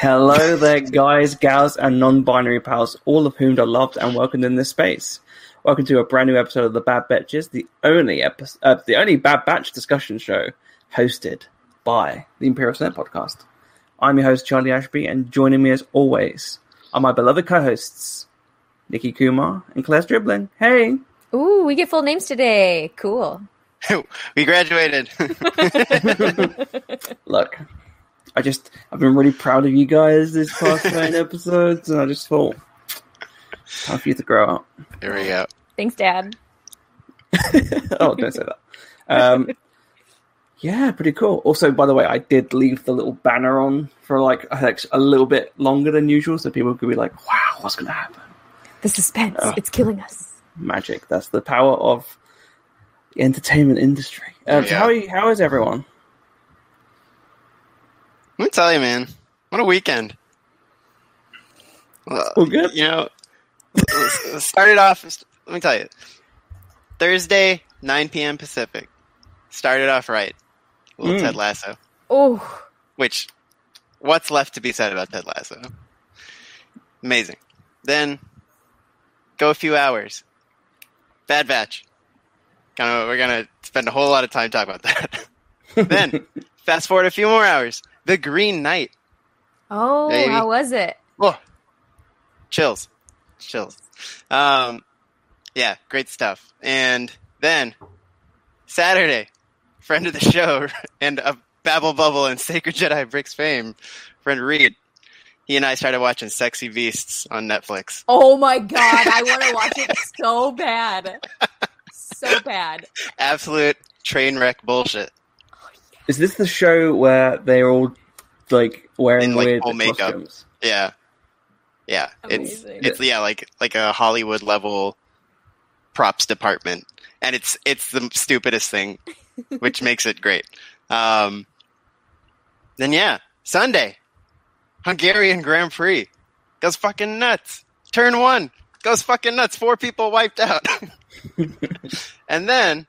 Hello there, guys, gals, and non-binary pals, all of whom are loved and welcomed in this space. Welcome to a brand new episode of the Bad Batches, the only Bad Batch discussion show hosted by the Imperial Senate podcast. I'm your host, Charlie Ashby, and joining me as always are my beloved co-hosts, Nikki Kumar and Claire Stribling. Hey! Ooh, we get full names today. Cool. We graduated. Look, I've been really proud of you guys this past 9 episodes, and I just thought, time for you to grow up. There we go. Thanks, Dad. Oh, don't say that. Yeah, pretty cool. Also, by the way, I did leave the little banner on for like a little bit longer than usual, so people could be like, wow, what's going to happen? The suspense. It's killing us. Magic. That's the power of the entertainment industry. So how is everyone? Let me tell you, man. What a weekend. Well, good. You know, started off, let me tell you. Thursday, 9 p.m. Pacific. Started off right. Little Ted Lasso. Oh. Which, what's left to be said about Ted Lasso? Amazing. Then, go a few hours. Bad Batch. We're going to spend a whole lot of time talking about that. Then, fast forward a few more hours. The Green Knight. Oh, baby. How was it? Oh, chills. Yeah, great stuff. And then, Saturday, friend of the show and a Babble Bubble and Sacred Jedi Bricks fame, friend Reed, he and I started watching Sexy Beasts on Netflix. Oh my god, I want to watch it so bad. So bad. Absolute train wreck bullshit. Is this the show where they're all like wearing weird full makeup? Costumes? Yeah. Amazing. It's like a Hollywood level props department, and it's the stupidest thing, which makes it great. Then Sunday, Hungarian Grand Prix goes fucking nuts. Turn 1 goes fucking nuts. 4 people wiped out, and then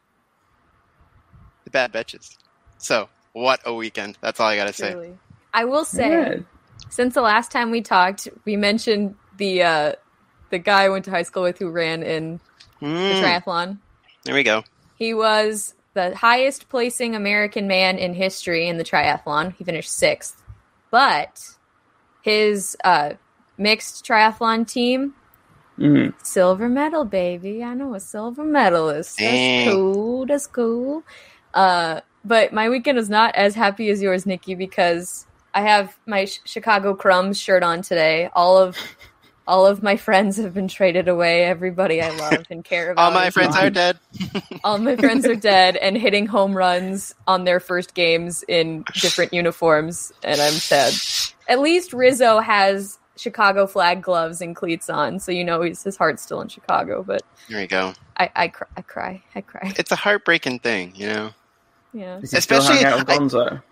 the Bad Batches. So, what a weekend. That's all I gotta say. Truly. I will say, since the last time we talked, we mentioned the guy I went to high school with who ran in the triathlon. There we go. He was the highest placing American man in history in the triathlon. He finished 6th. But his mixed triathlon team, silver medal, baby. I know a silver medalist. That's cool. But my weekend was not as happy as yours, Nikki, because I have my Chicago Crumbs shirt on today. All of my friends have been traded away. Everybody I love and care about. All my friends are dead. All my friends are dead and hitting home runs on their first games in different uniforms, and I'm sad. At least Rizzo has Chicago flag gloves and cleats on, so you know his heart's still in Chicago. But There you go. I cry. It's a heartbreaking thing, you know? Yeah. Does he still hang out with Gonzo?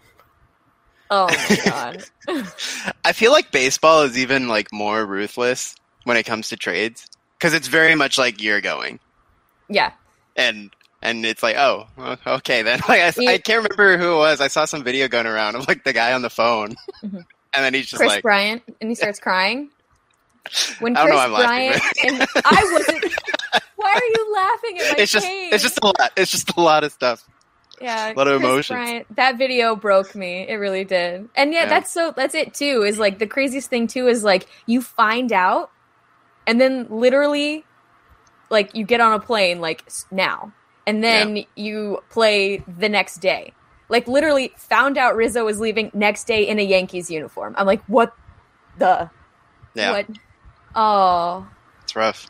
Oh my god. I feel like baseball is even like more ruthless when it comes to trades, because it's very much like you're going. Yeah. And it's like, oh, okay then. Like I can't remember who it was. I saw some video going around of like the guy on the phone, and then he's just Chris like Bryant, and he starts crying. When I don't Chris know why I'm Bryant laughing, and I wasn't. Why are you laughing at my pain? It's just a lot. It's just a lot of stuff. Yeah, a lot of Chris emotions. Bryant, that video broke me. It really did. And yeah, that's it too. Is like the craziest thing too is like you find out, and then literally, like you get on a plane like now, and then you play the next day. Like literally found out Rizzo was leaving next day in a Yankees uniform. I'm like, what the? Yeah. What? Oh, It's rough.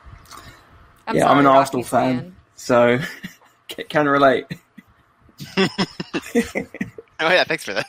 I'm an Arsenal fan, so can relate. Oh yeah, thanks for that.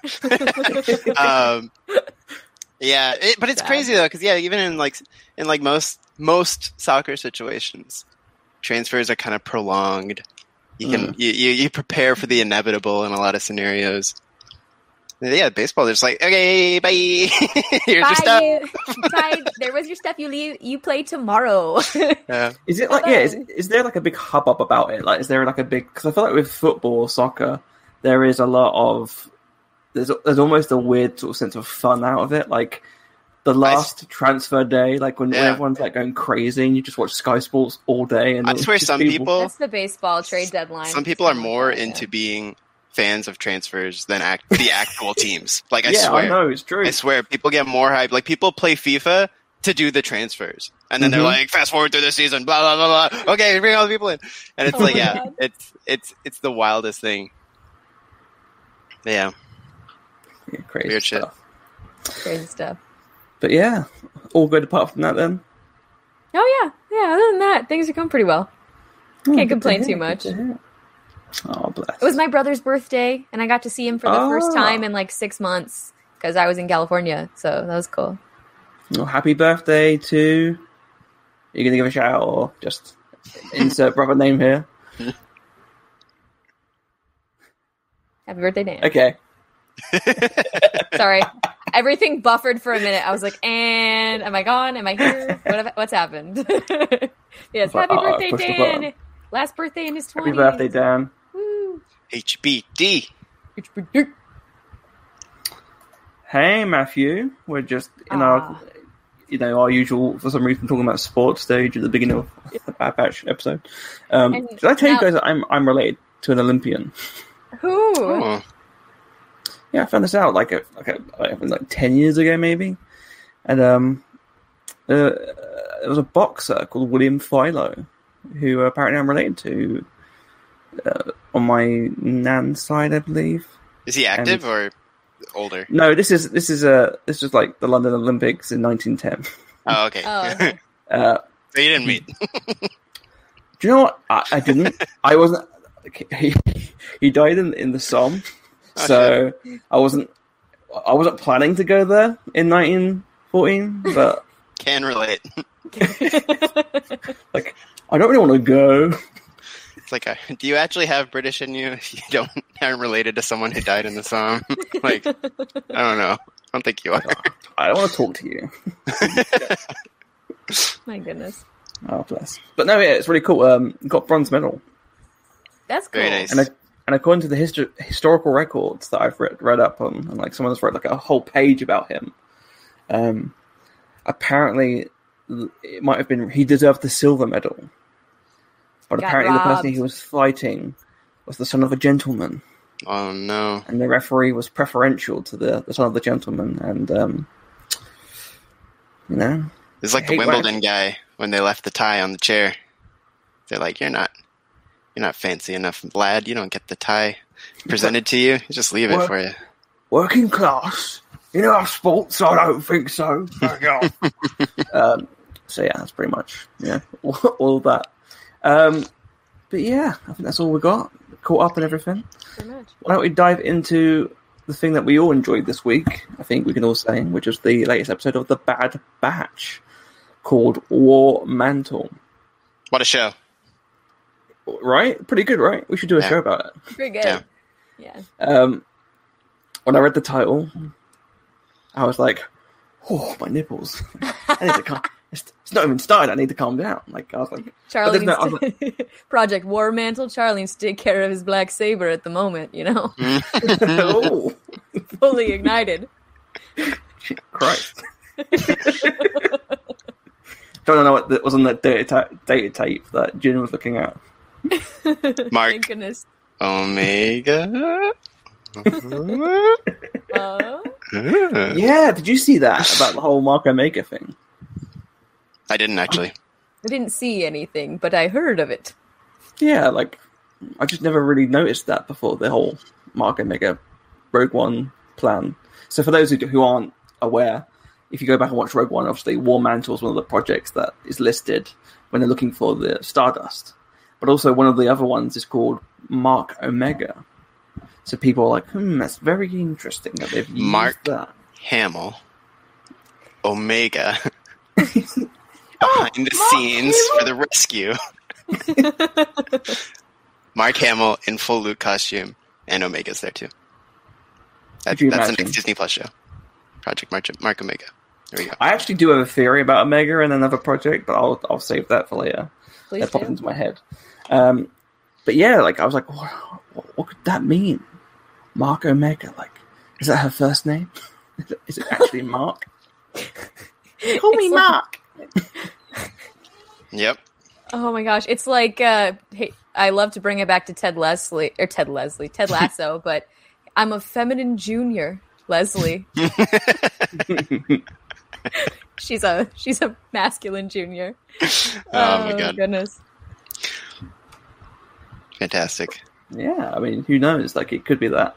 But it's crazy though, because even in most soccer situations, transfers are kind of prolonged. You can you prepare for the inevitable in a lot of scenarios. Yeah, baseball. They're just like, okay, bye. Here's your stuff. Bye. There was your stuff. You play tomorrow. Yeah. Is it like is there like a big hubbub about it? Like, is there like a big? Because I feel like with football or soccer, there is a lot of there's almost a weird sort of sense of fun out of it, like the last transfer day, like when everyone's like going crazy and you just watch Sky Sports all day. And I swear some people that's the baseball trade deadline. Some people are more into being fans of transfers than the actual teams. Like I swear, I know it's true. I swear, people get more hype. Like people play FIFA to do the transfers, and then they're like, fast forward through the season, blah blah blah blah. Okay, bring all the people in, and it's God. it's the wildest thing. But yeah, crazy weird stuff. Crazy stuff. But yeah, all good apart from that then. Oh yeah. Other than that, things are going pretty well. Can't complain too much. Oh, bless. It was my brother's birthday, and I got to see him for the first time in like 6 months because I was in California, so that was cool. Well, happy birthday to... Are you going to give a shout out or just insert brother name here? Happy birthday, Dan. Okay. Sorry. Everything buffered for a minute. I was like, and am I gone? Am I here? What's happened? Yes, happy birthday, Dan. Last birthday in his 20s. Happy birthday, Dan. Woo. HBD. Hey, Matthew. We're just in our usual, for some reason, talking about sports stage at the beginning of the Bad Batch episode. Did I tell you guys that I'm related to an Olympian? Who? Oh. Yeah, I found this out like 10 years ago, maybe. And there was a boxer called William Philo, who apparently I'm related to on my nan's side, I believe. Is he active or older? No, this is like the London Olympics in 1910. Oh, okay. Oh. So you didn't meet. Do you know what? I didn't. I wasn't. He died in the Somme, so I wasn't planning to go there in 1914. But Can relate. like, I don't really want to go. It's like, do you actually have British in you if you aren't related to someone who died in the Somme? Like, I don't know. I don't think you are. I don't want to talk to you. My goodness. Oh, bless. But no, yeah, it's really cool. Got bronze medal. That's cool. Very nice. And according to the historical records that I've read up on, and like someone has wrote like a whole page about him, apparently it might have been he deserved the silver medal, but apparently the person he was fighting was the son of a gentleman. Oh no! And the referee was preferential to the son of the gentleman, and it's like the Wimbledon guy when they left the tie on the chair. They're like, "You're not fancy enough, lad. You don't get the tie presented to you. Just leave it for you." Working class, sports. I don't think so. So yeah, that's pretty much all of that. But yeah, I think that's all we got. Caught up and everything. Pretty much. Why don't we dive into the thing that we all enjoyed this week? I think we can all say, which is the latest episode of the Bad Batch, called War Mantle. What a show! Right? Pretty good, right? We should do a show about it. Pretty good. Yeah. When I read the title, I was like, "Oh, my nipples! I need to calm. It's not even started. I need to calm down." Like I was like, Charlie needs Project War Mantle. Charlie needs to take care of his black saber at the moment. Oh. Fully ignited. Christ! Don't know what was on that data tape that Jin was looking at. Mark. Thank goodness. Omega. Yeah, did you see that about the whole Mark Omega thing? I didn't actually. I didn't see anything, but I heard of it. Yeah, like I just never really noticed that before, the whole Mark Omega Rogue One plan. So for those who aren't aware, if you go back and watch Rogue One, obviously War Mantle is one of the projects that is listed when they're looking for the Stardust. But also one of the other ones is called Mark Omega. So people are like, that's very interesting that they've used Mark that. Hamill Omega behind the scenes for the rescue. Mark Hamill in full Luke costume, and Omega's there too. That's the next Disney Plus show. Project Mark Omega. There we go. I actually do have a theory about Omega and another project, but I'll save that for later. Please that popped into my head. But yeah, like I was like, what could that mean? Mark Omega, like Is that her first name? Is it actually Mark? Call me Mark. Yep. Oh my gosh, it's like hey, I love to bring it back to Ted Lasso, but I'm a feminine junior, Leslie. she's a masculine junior. Oh my god, goodness. Fantastic. Yeah, I mean, who knows? Like, it could be that.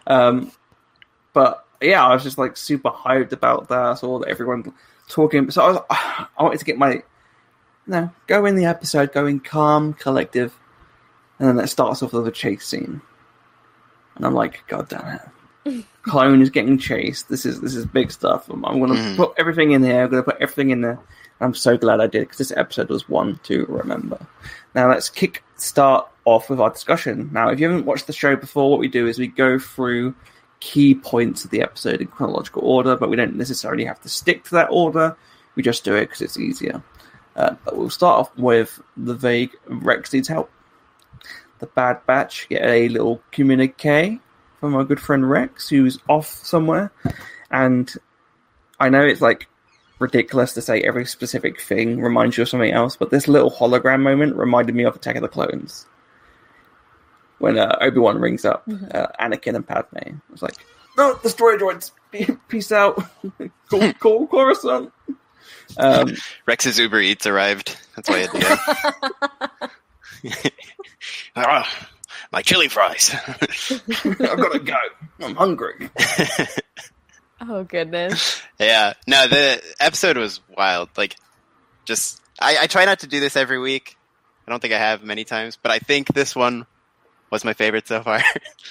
But yeah, I was just like super hyped about that. I saw that everyone talking. So I wanted to get go in the episode, going calm, collective, and then that starts off with a chase scene. And I'm like, God damn it. Clone is getting chased. This is big stuff. I'm going to put everything in here. I'm going to put everything in there. I'm so glad I did, because this episode was one to remember. Now let's start off with our discussion. Now, if you haven't watched the show before, what we do is we go through key points of the episode in chronological order, but we don't necessarily have to stick to that order. We just do it because it's easier. But we'll start off with the vague Rex needs help. The Bad Batch get a little communique from our good friend Rex, who's off somewhere. And I know it's like ridiculous to say every specific thing reminds you of something else, but this little hologram moment reminded me of Attack of the Clones. When Obi-Wan rings up Anakin and Padme. I was like, no, destroy droids. Peace out. Call Coruscant. Rex's Uber Eats arrived. That's why I had to go. My chili fries. I've got to go. I'm hungry. Oh, goodness. Yeah. No, the episode was wild. Like, just... I try not to do this every week. I don't think I have many times, but I think this one was my favorite so far.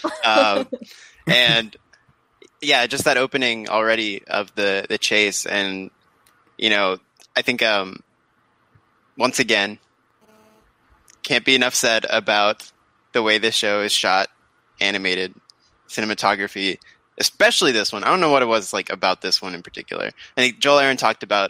And yeah, just that opening already of the chase, and I think once again, can't be enough said about the way this show is shot, animated, cinematography, especially this one. I don't know what it was like about this one in particular. I think Joel Aaron talked about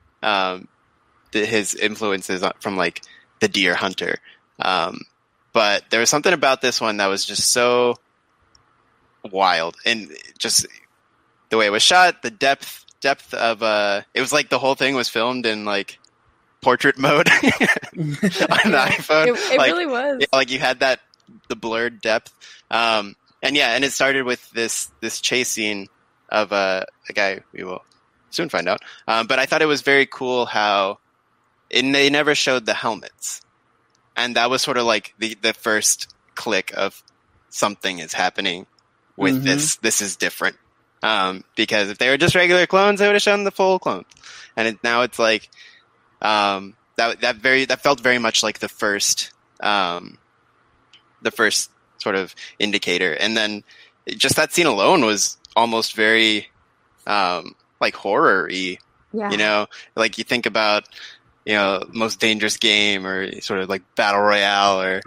his influences from like The Deer Hunter. But there was something about this one that was just so wild, and just the way it was shot, the depth of it was like the whole thing was filmed in like portrait mode on the iPhone. It like, really was. Yeah, like you had the blurred depth. And it started with this chase scene of a guy we will soon find out. But I thought it was very cool how they never showed the helmets. And that was sort of like the first click of something is happening with this. This is different. Because if they were just regular clones, they would have shown the full clones. And now it's like, that felt very much like the first sort of indicator. And then just that scene alone was almost very, like horror-y, like you think about, Most Dangerous Game, or sort of like Battle Royale, or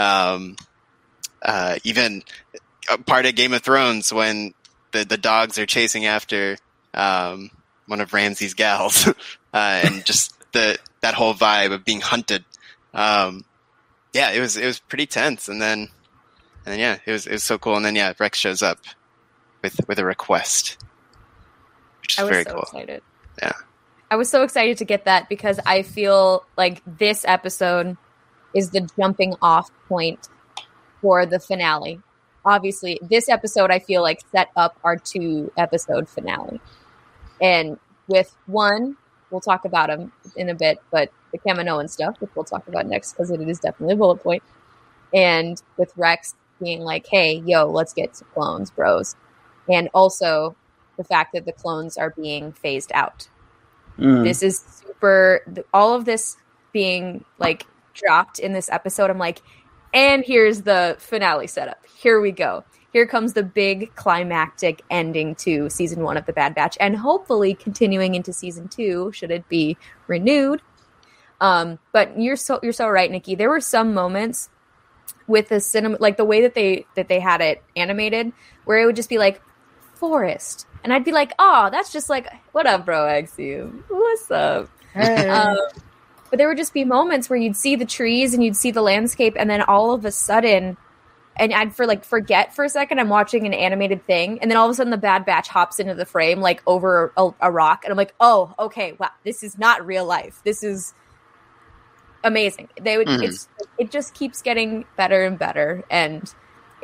even a part of Game of Thrones when the dogs are chasing after one of Ramsay's gals, and just that whole vibe of being hunted. It was pretty tense, and then it was so cool. And then Rex shows up with a request, which is very cool. Excited. Yeah. I was so excited to get that, because I feel like this episode is the jumping off point for the finale. Obviously, this episode I feel like set up our 2-episode finale. And with one, we'll talk about him in a bit, but the Kaminoan stuff, which we'll talk about next, because it is definitely a bullet point. And with Rex being like, hey, let's get to clones, bros. And also the fact that the clones are being phased out. This is super, all of this being like dropped in this episode. I'm like, and here's the finale setup. Here we go. Here comes the big climactic ending to season 1 of The Bad Batch, and hopefully continuing into season 2 should it be renewed. But you're so right, Nikki. There were some moments with the cinema, like the way that they had it animated, where it would just be like forest. And I'd be like, oh, that's just like, what up, bro, Axiom? What's up? Hey. But there would just be moments where you'd see the trees and you'd see the landscape, and then all of a sudden, and I'd forget for a second I'm watching an animated thing, and then all of a sudden the Bad Batch hops into the frame like over a rock, and I'm like, oh, okay, wow, this is not real life. This is amazing. It just keeps getting better and better, and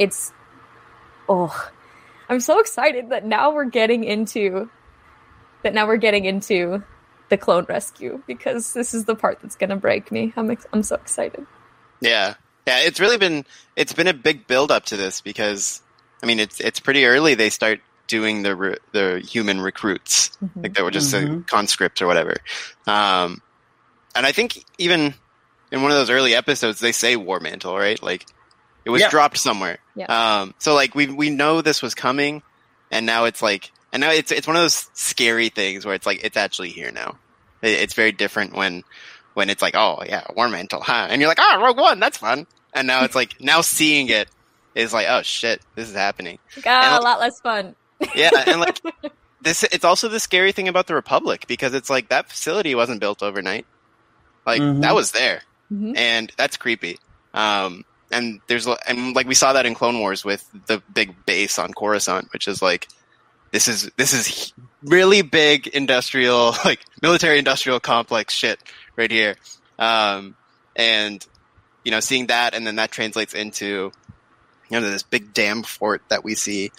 I'm so excited that now we're getting into the clone rescue, because this is the part that's going to break me. I'm so excited. Yeah. It's really been a big build up to this, because I mean it's pretty early. They start doing the human recruits, like they were just a conscript or whatever. And I think even in one of those early episodes, they say War Mantle, right? Like it was dropped somewhere. Yeah. So like we know this was coming, and now it's one of those scary things where it's like it's actually here now. It's very different when it's like, oh yeah, War Mantle, huh? And you're like, Rogue One, that's fun. And now it's like, now seeing it is like, oh shit, this is happening. A lot less fun. Yeah, and like it's also the scary thing about the Republic, because it's like that facility wasn't built overnight. Like that was there, and that's creepy. And like we saw that in Clone Wars with the big base on Coruscant, which is like, this is really big industrial, like military industrial complex shit right here. And seeing that, and then that translates into this big damn fort that we see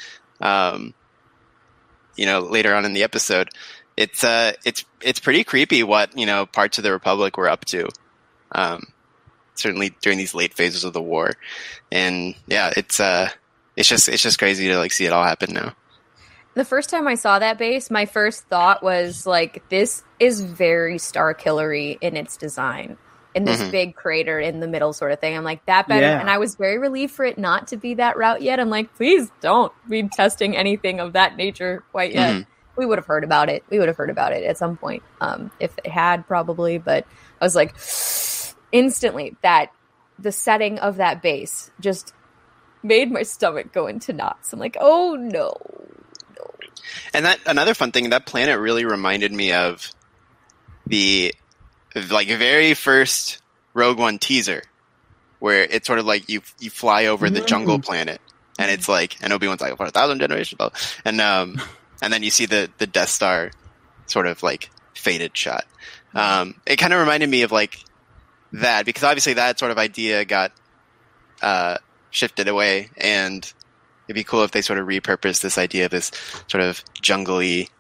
later on in the episode. It's pretty creepy what parts of the Republic were up to, certainly during these late phases of the war. And yeah, it's just crazy to like see it all happen now. The first time I saw that base, my first thought was like, this is very Starkillery in its design, in this big crater in the middle sort of thing. I'm like, that better. Yeah. And I was very relieved for it not to be that route yet. I'm like, please don't be testing anything of that nature quite yet. We would have heard about it. At some point, if they had, probably. But I was like, instantly, that the setting of that base just made my stomach go into knots. I'm like, oh no. And that another fun thing, that planet really reminded me of the very first Rogue One teaser, where it's sort of like you fly over the jungle planet, and it's like, and Obi-Wan's like, for 1,000 generations, and then you see the Death Star sort of like faded shot. It kind of reminded me of like that, because obviously that sort of idea got shifted away, and it'd be cool if they sort of repurposed this idea of this sort of jungly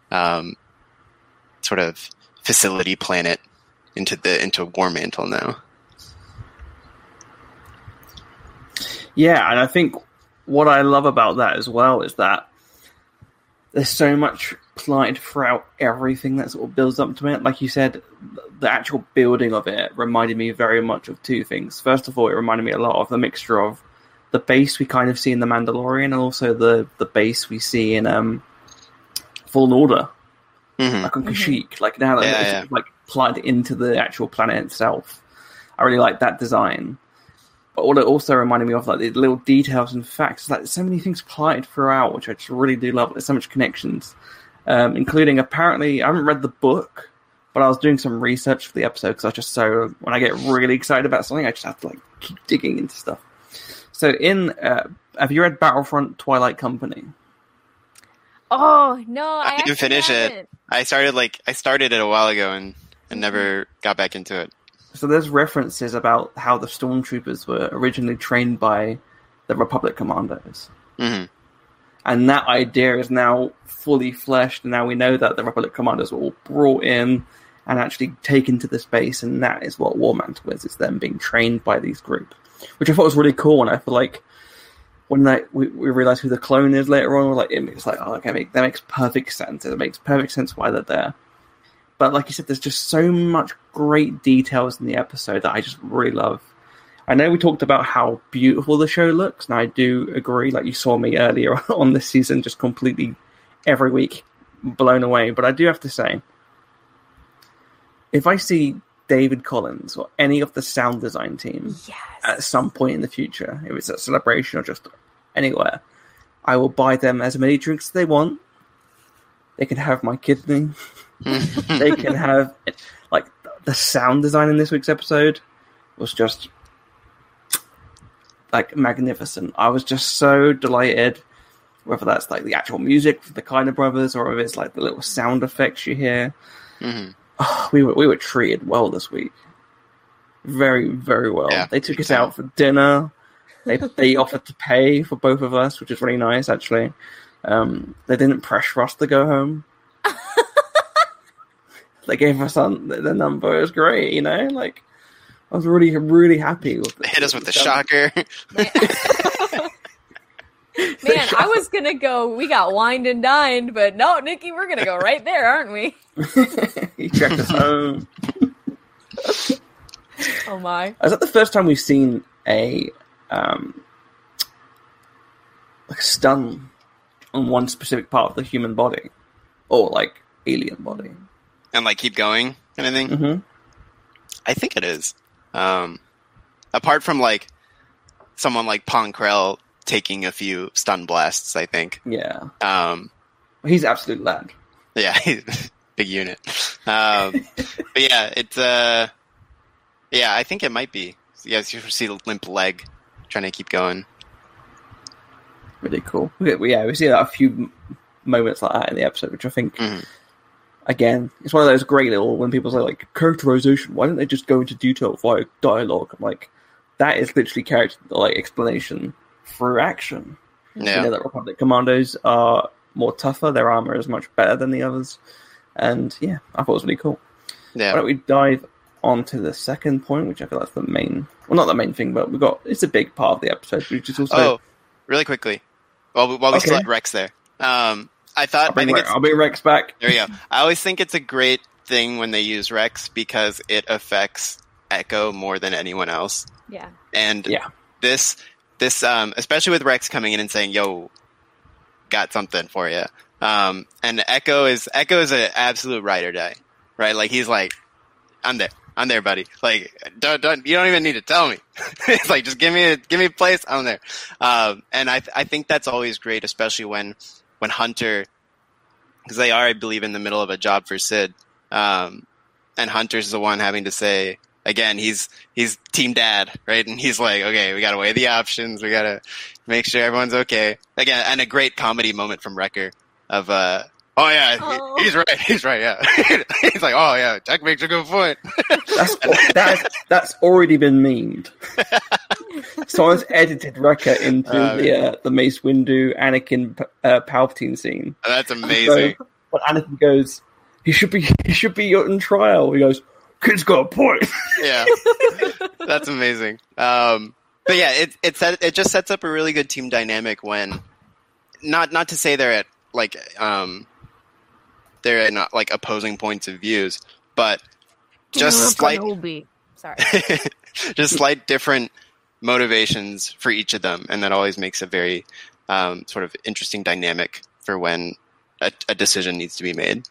sort of facility planet into War Mantle now. Yeah, and I think what I love about that as well is that there's so much planted throughout everything that sort of builds up to it. Like you said, the actual building of it reminded me very much of two things. First of all, it reminded me a lot of the mixture of the base we kind of see in The Mandalorian, and also the base we see in Fallen Order, like on Kashyyyk. Like now it's like planted into the actual planet itself. I really like that design. But what it also reminded me of, like the little details and facts, like so many things planted throughout, which I just really do love. There's so much connections, including apparently I haven't read the book, but I was doing some research for the episode because I just when I get really excited about something, I just have to like keep digging into stuff. So have you read Battlefront Twilight Company? Oh no, I didn't finish it. I started it a while ago and never got back into it. So there's references about how the stormtroopers were originally trained by the Republic commandos. And that idea is now fully fleshed, and now we know that the Republic commandos were all brought in and actually taken to the space, and that is what War Mantle is. It's them being trained by these groups, which I thought was really cool, and I feel like when we realize who the clone is later on, it's like, oh, okay, that makes perfect sense. It makes perfect sense why they're there. But like you said, there's just so much great details in the episode that I just really love. I know we talked about how beautiful the show looks, and I do agree. Like you saw me earlier on this season, just completely every week blown away. But I do have to say, if I see David Collins or any of the sound design team at some point in the future, if it's at Celebration or just anywhere, I will buy them as many drinks as they want. They can have my kidney. They can have, like, the sound design in this week's episode was just like magnificent. I was just so delighted, whether that's like the actual music for the Kainer brothers or if it's like the little sound effects you hear. Mm-hmm. Oh, we were treated well this week, very, very well. Yeah, they took us out for dinner. They offered to pay for both of us, which is really nice, actually. They didn't pressure us to go home. They gave us the number. It was great, you know. Like, I was really, really happy with it. They hit us with the shocker. Man, I was gonna go. We got wined and dined, but no, Nikki, we're gonna go right there, aren't we? He checked us home. Oh my! Is that the first time we've seen a like a stun on one specific part of the human body, or like alien body, And like keep going kind of thing? Mm-hmm. I think it is. Apart from like someone like Ponkrell taking a few stun blasts, I think. Yeah. He's an absolute lad. Yeah, he's big unit. But yeah, it's yeah, I think it might be. Yeah, you see the limp leg trying to keep going. Really cool. We see a few moments like that in the episode, which I think, again, it's one of those great little, when people say, like, characterization, why don't they just go into detail via dialogue? I'm like, that is literally character, like, explanation through action. Yeah. You know that Republic Commandos are more tougher, their armor is much better than the others, and yeah, I thought it was really cool. Yeah. Why don't we dive on to the second point, which I feel that's the main, well, not the main thing, but it's a big part of the episode, which is also... Oh, really quickly. While we still had Rex there. I thought... I'll bring Rex back. There we go. I always think it's a great thing when they use Rex because it affects Echo more than anyone else. Yeah. And yeah. This especially with Rex coming in and saying, yo, got something for you. And Echo is an absolute ride or die, right? Like, he's like, I'm there, buddy. Like, you don't even need to tell me. It's like, just give me a place. I'm there. And I think that's always great, especially when Hunter, because they are, I believe, in the middle of a job for Sid. And Hunter's the one having to say, again, he's team dad, right? And he's like, okay, we gotta weigh the options. We gotta make sure everyone's okay. Again, and a great comedy moment from Wrecker of, oh yeah, he's right, yeah. He's like, oh yeah, Jack makes a good point. That's already been memed. Someone's edited Wrecker into the Mace Windu Anakin Palpatine scene. That's amazing. So, when Anakin goes, he should be on trial. He goes, kid's got a point. Yeah, that's amazing. But yeah, it just sets up a really good team dynamic when, not to say they're at like they're at not like opposing points of views, but just slight different motivations for each of them, and that always makes a very sort of interesting dynamic for when a decision needs to be made.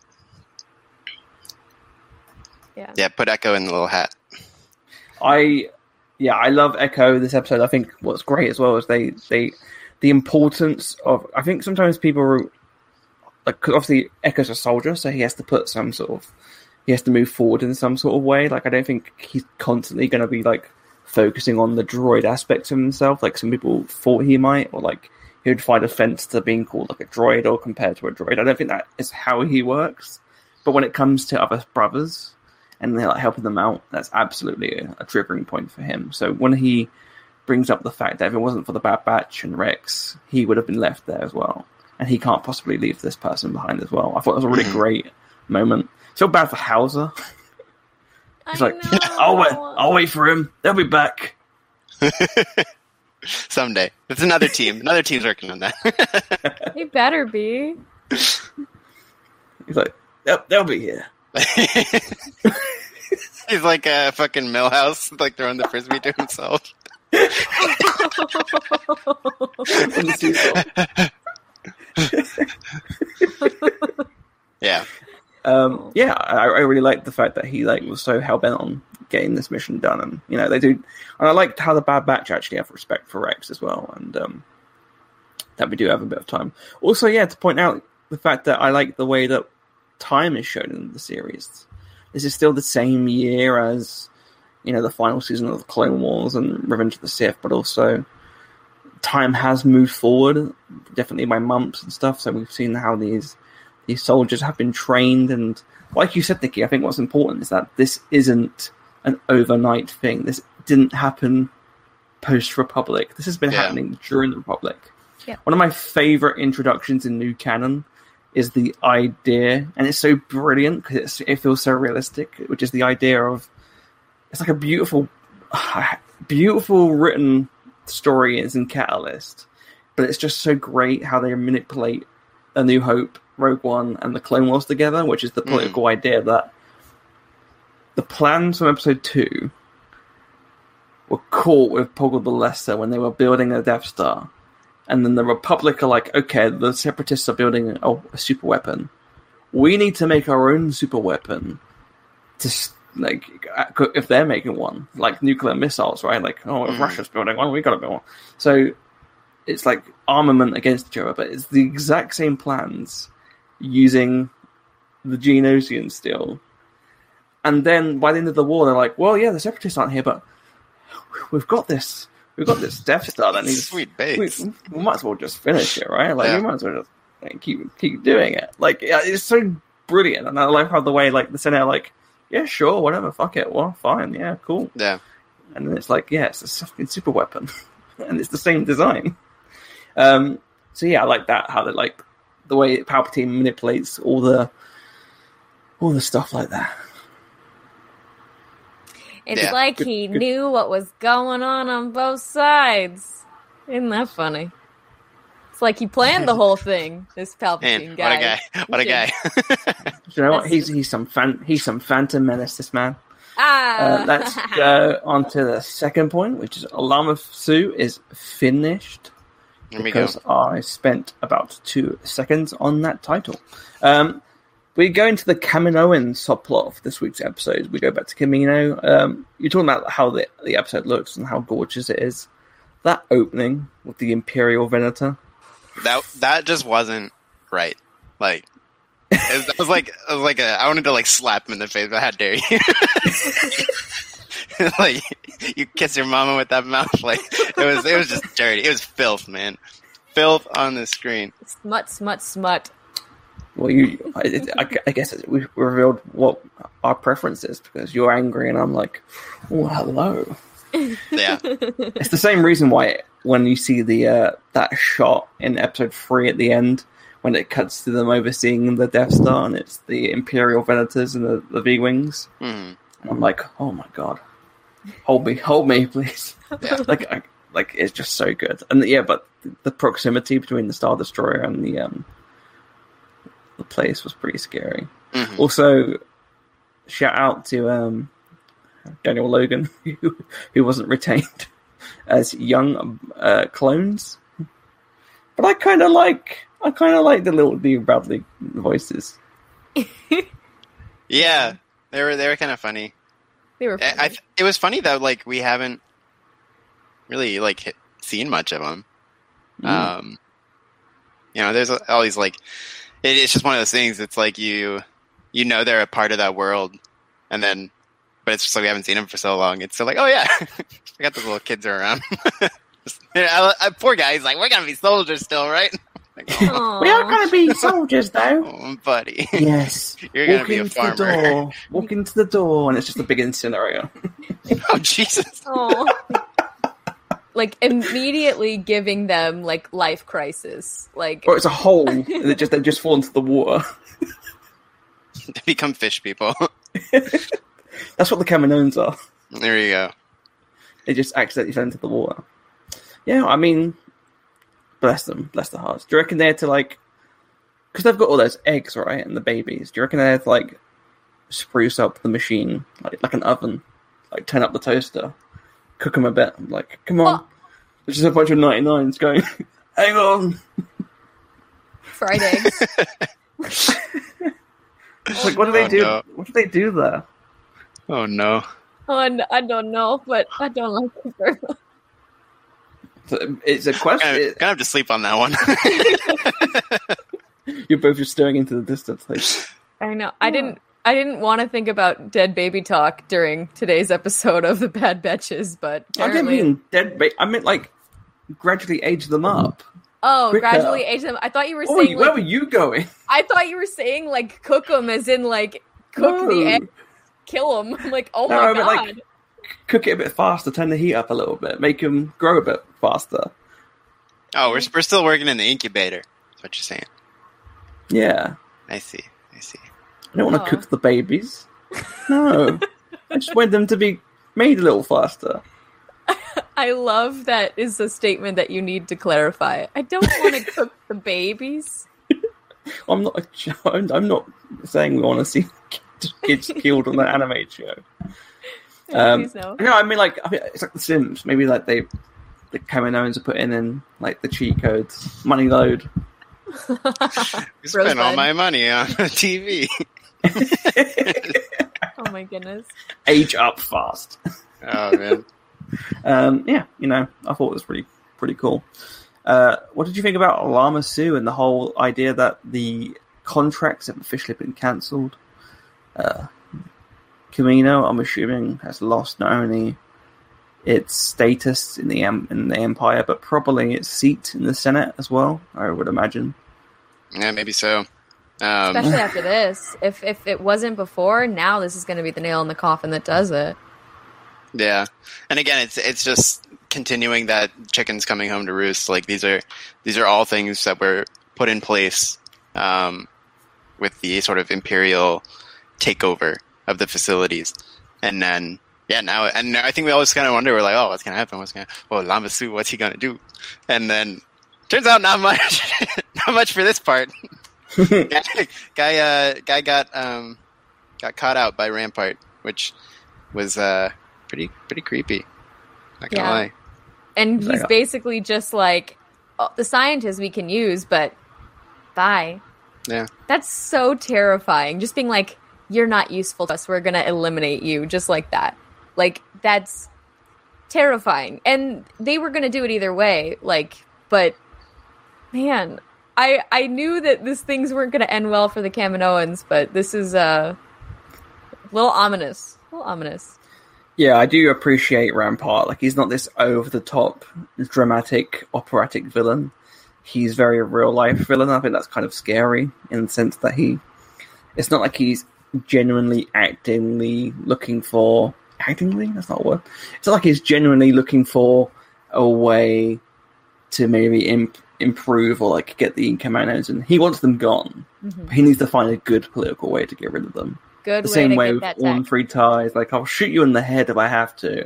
Yeah, put Echo in the little hat. I love Echo this episode. I think what's great as well is the importance of, I think sometimes people are, like, 'cause obviously Echo's a soldier, so he has to move forward in some sort of way. Like, I don't think he's constantly going to be like focusing on the droid aspects of himself, like some people thought he might, or like he would find offense to being called like a droid or compared to a droid. I don't think that is how he works. But when it comes to other brothers and they're like helping them out, that's absolutely a triggering point for him. So when he brings up the fact that if it wasn't for the Bad Batch and Rex, he would have been left there as well, and he can't possibly leave this person behind as well. I thought it was a really great moment. So bad for Hauser. He's like, I'll wait for him. They'll be back. Someday. It's another team. Another team's working on that. He better be. He's like, they'll be here. He's like a fucking Millhouse, like throwing the frisbee to himself. Yeah. I really liked the fact that he was so hell-bent on getting this mission done, and they do, and I liked how the Bad Batch actually have respect for Rex as well, and that we do have a bit of time. Also, to point out the fact that I like the way that time is shown in the series. This is still the same year as the final season of the Clone Wars and Revenge of the Sith, but also time has moved forward, definitely by months and stuff. So we've seen how these soldiers have been trained, and like you said, Nikki, I think what's important is that this isn't an overnight thing. This didn't happen post-Republic. This has been happening during the Republic. Yeah. One of my favorite introductions in new canon is the idea, and it's so brilliant because it feels so realistic, which is the idea of, it's like a beautiful written story is in Catalyst, but it's just so great how they manipulate A New Hope, Rogue One, and the Clone Wars together, which is the political idea that the plans from Episode 2 were caught with Poggle the Lesser when they were building a Death Star. And then the Republic are like, okay, the Separatists are building a super weapon. We need to make our own super weapon to, like, if they're making one, like nuclear missiles, right? Like, if Russia's building one, we gotta build one. So it's like armament against each other, but it's the exact same plans using the Geonosian still. And then by the end of the war, they're like, well, yeah, the Separatists aren't here, but we've got this Death Star that needs sweet base. We might as well just finish it, right? Like, we might as well just keep doing it. Like, it's so brilliant, and I like how the way, like, the Senate are like, yeah, sure, whatever, fuck it, well, fine, yeah, cool. Yeah. And then it's like, yeah, it's a fucking super weapon, and it's the same design. So yeah, I like that, how they, like, the way Palpatine manipulates all the stuff like that. It's like he knew what was going on both sides. Isn't that funny? It's like he planned the whole thing. This Palpatine guy. What a guy! You know what? He's some Phantom Menace. This man. Let's go on to the second point, which is Alarm Sue is finished. Because I spent about 2 seconds on that title. We go into the Kaminoan subplot of this week's episode. We go back to Kamino. You're talking about how the episode looks and how gorgeous it is. That opening with the Imperial Venator. That just wasn't right. Like, I wanted to like slap him in the face, but how dare you? Like, you kiss your mama with that mouth. Like, it was just dirty. It was filth, man. Filth on the screen. Smut. Well, I guess we revealed what our preference is, because you're angry and I'm like, oh, hello. Yeah. It's the same reason why when you see the that shot in episode 3 at the end, when it cuts to them overseeing the Death Star and it's the Imperial Venators and the V-Wings, and I'm like, oh my god, hold me, please. Yeah. Like it's just so good. And yeah, but the proximity between the Star Destroyer and the place was pretty scary. Mm-hmm. Also, shout out to Daniel Logan, who wasn't retained as young clones, but I kind of like the little Dee Bradley voices. Yeah, they were kind of funny. They were funny. It was funny though. Like, we haven't really like seen much of them. There's all these like. It's just one of those things. It's like you know they're a part of that world, and then, but it's just like we haven't seen them for so long. It's still like, oh yeah, I got those little kids around. Poor guy. He's like, we're gonna be soldiers still, right? Like, oh. We are gonna be soldiers, though, buddy. Yes, you're gonna be a farmer. Walk into the door, and it's just a big incinerator. Oh Jesus! Oh. Like, immediately giving them, like, life crisis. Like, or it's a hole, and they just fall into the water. They become fish people. That's what the Kaminoans are. There you go. They just accidentally fell into the water. Yeah, I mean, bless them, bless their hearts. Do you reckon they're to, like, because they've got all those eggs, right, and the babies, do you reckon they're to, like, spruce up the machine, like an oven, like turn up the toaster, cook them a bit, I'm like, come on. Oh. There's just a bunch of 99s going, hang on. Fried eggs. Like, what do they do? No. What do they do there? Oh no. Oh, I don't know, but I don't like it very much. So it's a question. I'm gonna have to sleep on that one. You're both just staring into the distance. Like, I know. I didn't want to think about dead baby talk during today's episode of the Bad Betches, but apparently... I didn't mean dead baby. I meant, like, gradually age them up. Oh, quicker. gradually age them. I thought you were Oh, saying. where Like, were you going? I thought you were saying like cook them, as in like cook the No. egg, kill them. I'm like, oh No, my I mean, god. like, cook it a bit faster, turn the heat up a little bit, make them grow a bit faster. Oh, we're still working in the incubator. That's what you're saying. Yeah. I see. I don't want to Oh. cook the babies. No. I just want them to be made a little faster. I love that is a statement that you need to clarify. I don't want to cook the babies. I'm not saying we want to see kids killed on that anime show. Please no. No, I mean, it's like The Sims. Maybe like the Kaminoans are putting in like the cheat codes, money load. We spent all my money on TV. Oh my goodness. Age up fast. Oh man. Yeah, I thought it was pretty cool. What did you think about Lama Su and the whole idea that the contracts have officially been cancelled? Kamino, I'm assuming, has lost not only its status in the Empire, but probably its seat in the Senate as well, I would imagine. Yeah, maybe so. Especially after this. If it wasn't before, now this is going to be the nail in the coffin that does it. Yeah, and again, it's just continuing that chickens coming home to roost. Like these are all things that were put in place with the sort of imperial takeover of the facilities, and then now I think we always kind of wonder, we're like, oh, what's gonna happen? Lama Su, what's he gonna do? And then turns out not much, not much for this part. Guy got caught out by Rampart, which was pretty creepy. Not gonna lie. And he's basically just like, oh, the scientists we can use, but bye. Yeah. That's so terrifying. Just being like, you're not useful to us. We're going to eliminate you just like that. Like, that's terrifying. And they were going to do it either way. Like, but man, I knew that these things weren't going to end well for the Kaminoans, but this is a little ominous. Yeah, I do appreciate Rampart. Like, he's not this over-the-top, dramatic, operatic villain. He's very real-life villain. I think that's kind of scary in the sense that it's not like he's genuinely actingly looking for... Actingly? That's not a word. It's not like he's genuinely looking for a way to maybe improve or, like, get the Kaminoans, and he wants them gone. Mm-hmm. He needs to find a good political way to get rid of them. Good the way same to way get with that All Three Ties. Like, I'll shoot you in the head if I have to.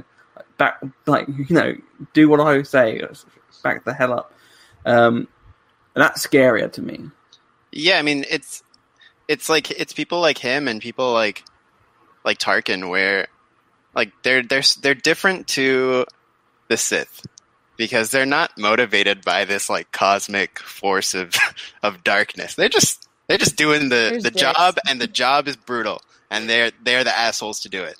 Do what I say. Back the hell up. And that's scarier to me. Yeah, I mean, it's people like him and people like Tarkin, where like they're different to the Sith because they're not motivated by this like cosmic force of darkness. They're just doing the job, and the job is brutal, and they're the assholes to do it.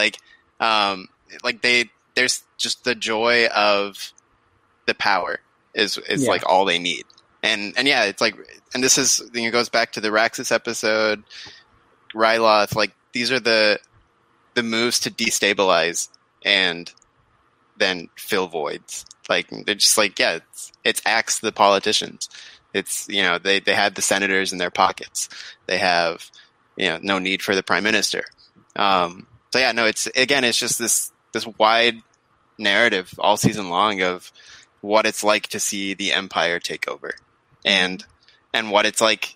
There's just the joy of the power is like all they need. And yeah, it's like, and this is, it goes back to the Raxus episode, Ryloth, like these are the moves to destabilize and then fill voids. Like, they're just like, yeah, it's axe the politicians. It's, they have the senators in their pockets. They have, no need for the prime minister. So yeah, no, it's just this wide narrative all season long of what it's like to see the Empire take over, and what it's like,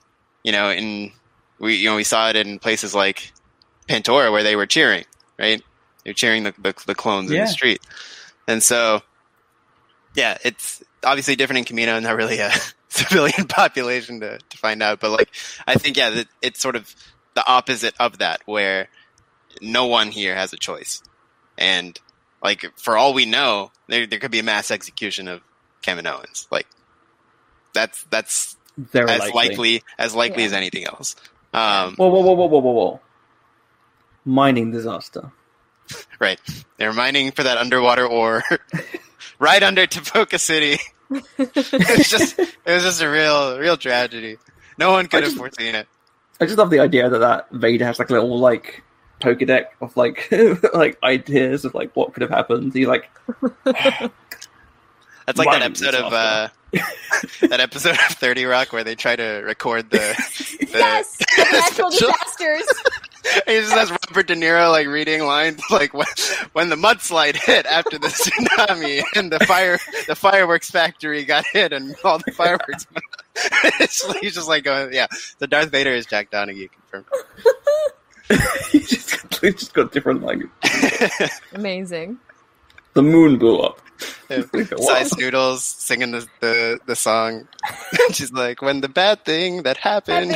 we saw it in places like Pantora where they were cheering, right? They're cheering the clones in the street, and so yeah, it's obviously different in Kamino, not really a civilian population to find out, but like I think it's sort of the opposite of that, where no one here has a choice, and like for all we know, there could be a mass execution of Kaminoans. Like that's very as likely as anything else. Whoa! Mining disaster. Right, they're mining for that underwater ore right under Tapoka City. It was just a real tragedy. No one could have foreseen it. I just love the idea that Vader has like a little like Pokedex of like like ideas of like what could have happened. He's like, That's like Right, that episode it's of awful. 30 Rock where they try to record the Yes, the natural disasters. He just has Robert De Niro like reading lines like when the mudslide hit after the tsunami and the fireworks factory got hit and all the fireworks. He's just like going, yeah. So Darth Vader is Jack Donaghy, confirmed. He just got different language. Amazing. The moon blew up. Yeah. Size Noodles singing the song. She's like, when the bad thing that happened.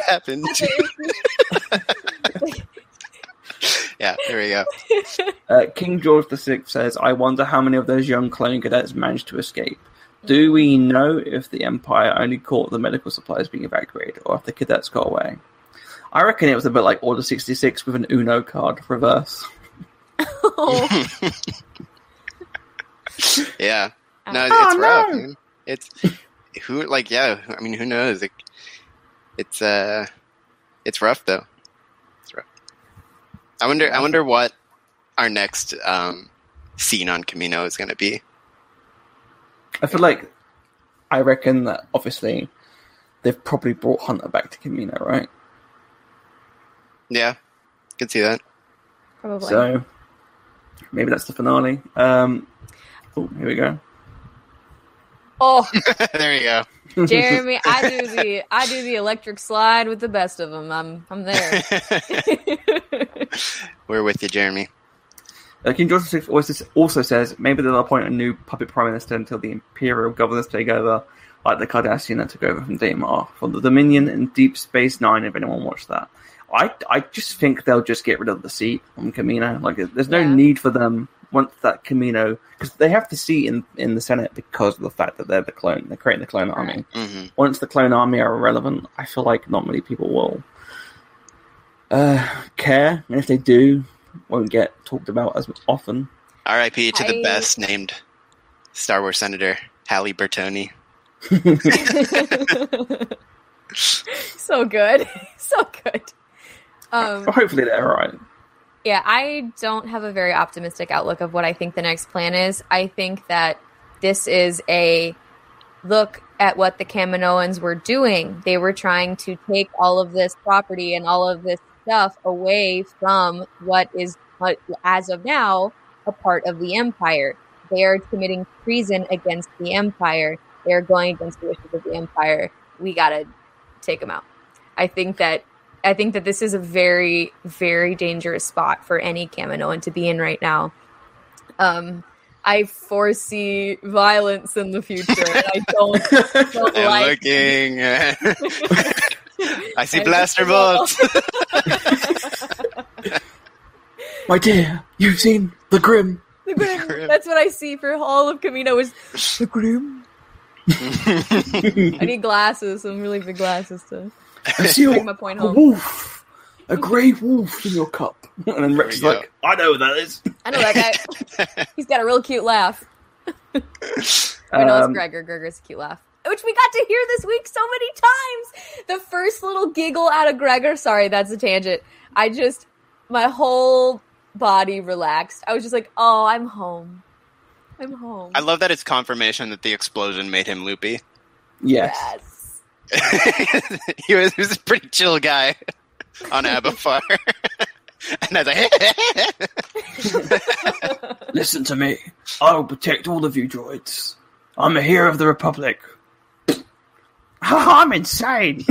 Yeah, here we go. King George VI says, I wonder how many of those young clone cadets managed to escape. Do we know if the Empire only caught the medical supplies being evacuated, or if the cadets got away? I reckon it was a bit like Order 66 with an Uno card reverse. Oh. Yeah. No, Oh, it's rough. no. Man. It's who like yeah. I mean, who knows? It's rough though. It's rough. I wonder what our next scene on Kamino is going to be. I reckon that obviously they've probably brought Hunter back to Kamino, right? Yeah, could see that. Probably. So maybe that's the finale. Oh, here we go. Oh, There you go. Jeremy, I do the electric slide with the best of them. I'm there. We're with you, Jeremy. King George VI also says maybe they'll appoint a new puppet prime minister until the imperial governors take over, like the Cardassian that took over from Daemar for the Dominion and Deep Space Nine. If anyone watched that, I just think they'll just get rid of the seat on Kamino. Like, there's no need for them once that Kamino, because they have the seat in the Senate because of the fact that they're creating the clone army. Mm-hmm. Once the clone army are irrelevant, I feel like not many people will care, and if they do, won't get talked about as often. R.I.P. to the best named Star Wars Senator, Halle Bertoni. So good. So good. Hopefully they're alright. Yeah, I don't have a very optimistic outlook of what I think the next plan is. I think that this is a look at what the Kaminoans were doing. They were trying to take all of this property and all of this stuff away from what is, as of now, a part of the Empire. They are committing treason against the Empire. They are going against the wishes of the Empire. We gotta take them out. I think that this is a very, very dangerous spot for any Kaminoan to be in right now. I foresee violence in the future, and I don't I'm like. looking. I see blaster bolts. My dear, you've seen the Grim. The Grim. That's what I see for all of Kamino is the Grim. I need glasses, some really big glasses to I see bring my point a home. wolf, a grey wolf in your cup. And then Rex is There you like, I know who that is. I know that guy. He's got a real cute laugh. I know it's Gregor. Gregor's a cute laugh. Which we got to hear this week so many times. The first little giggle out of Gregor. Sorry, that's a tangent. My whole body relaxed. I was just like, oh, I'm home. I'm home. I love that it's confirmation that the explosion made him loopy. Yes. he was a pretty chill guy on Abafar. And I was like, Listen to me. I will protect all of you droids. I'm a hero of the Republic. I'm insane.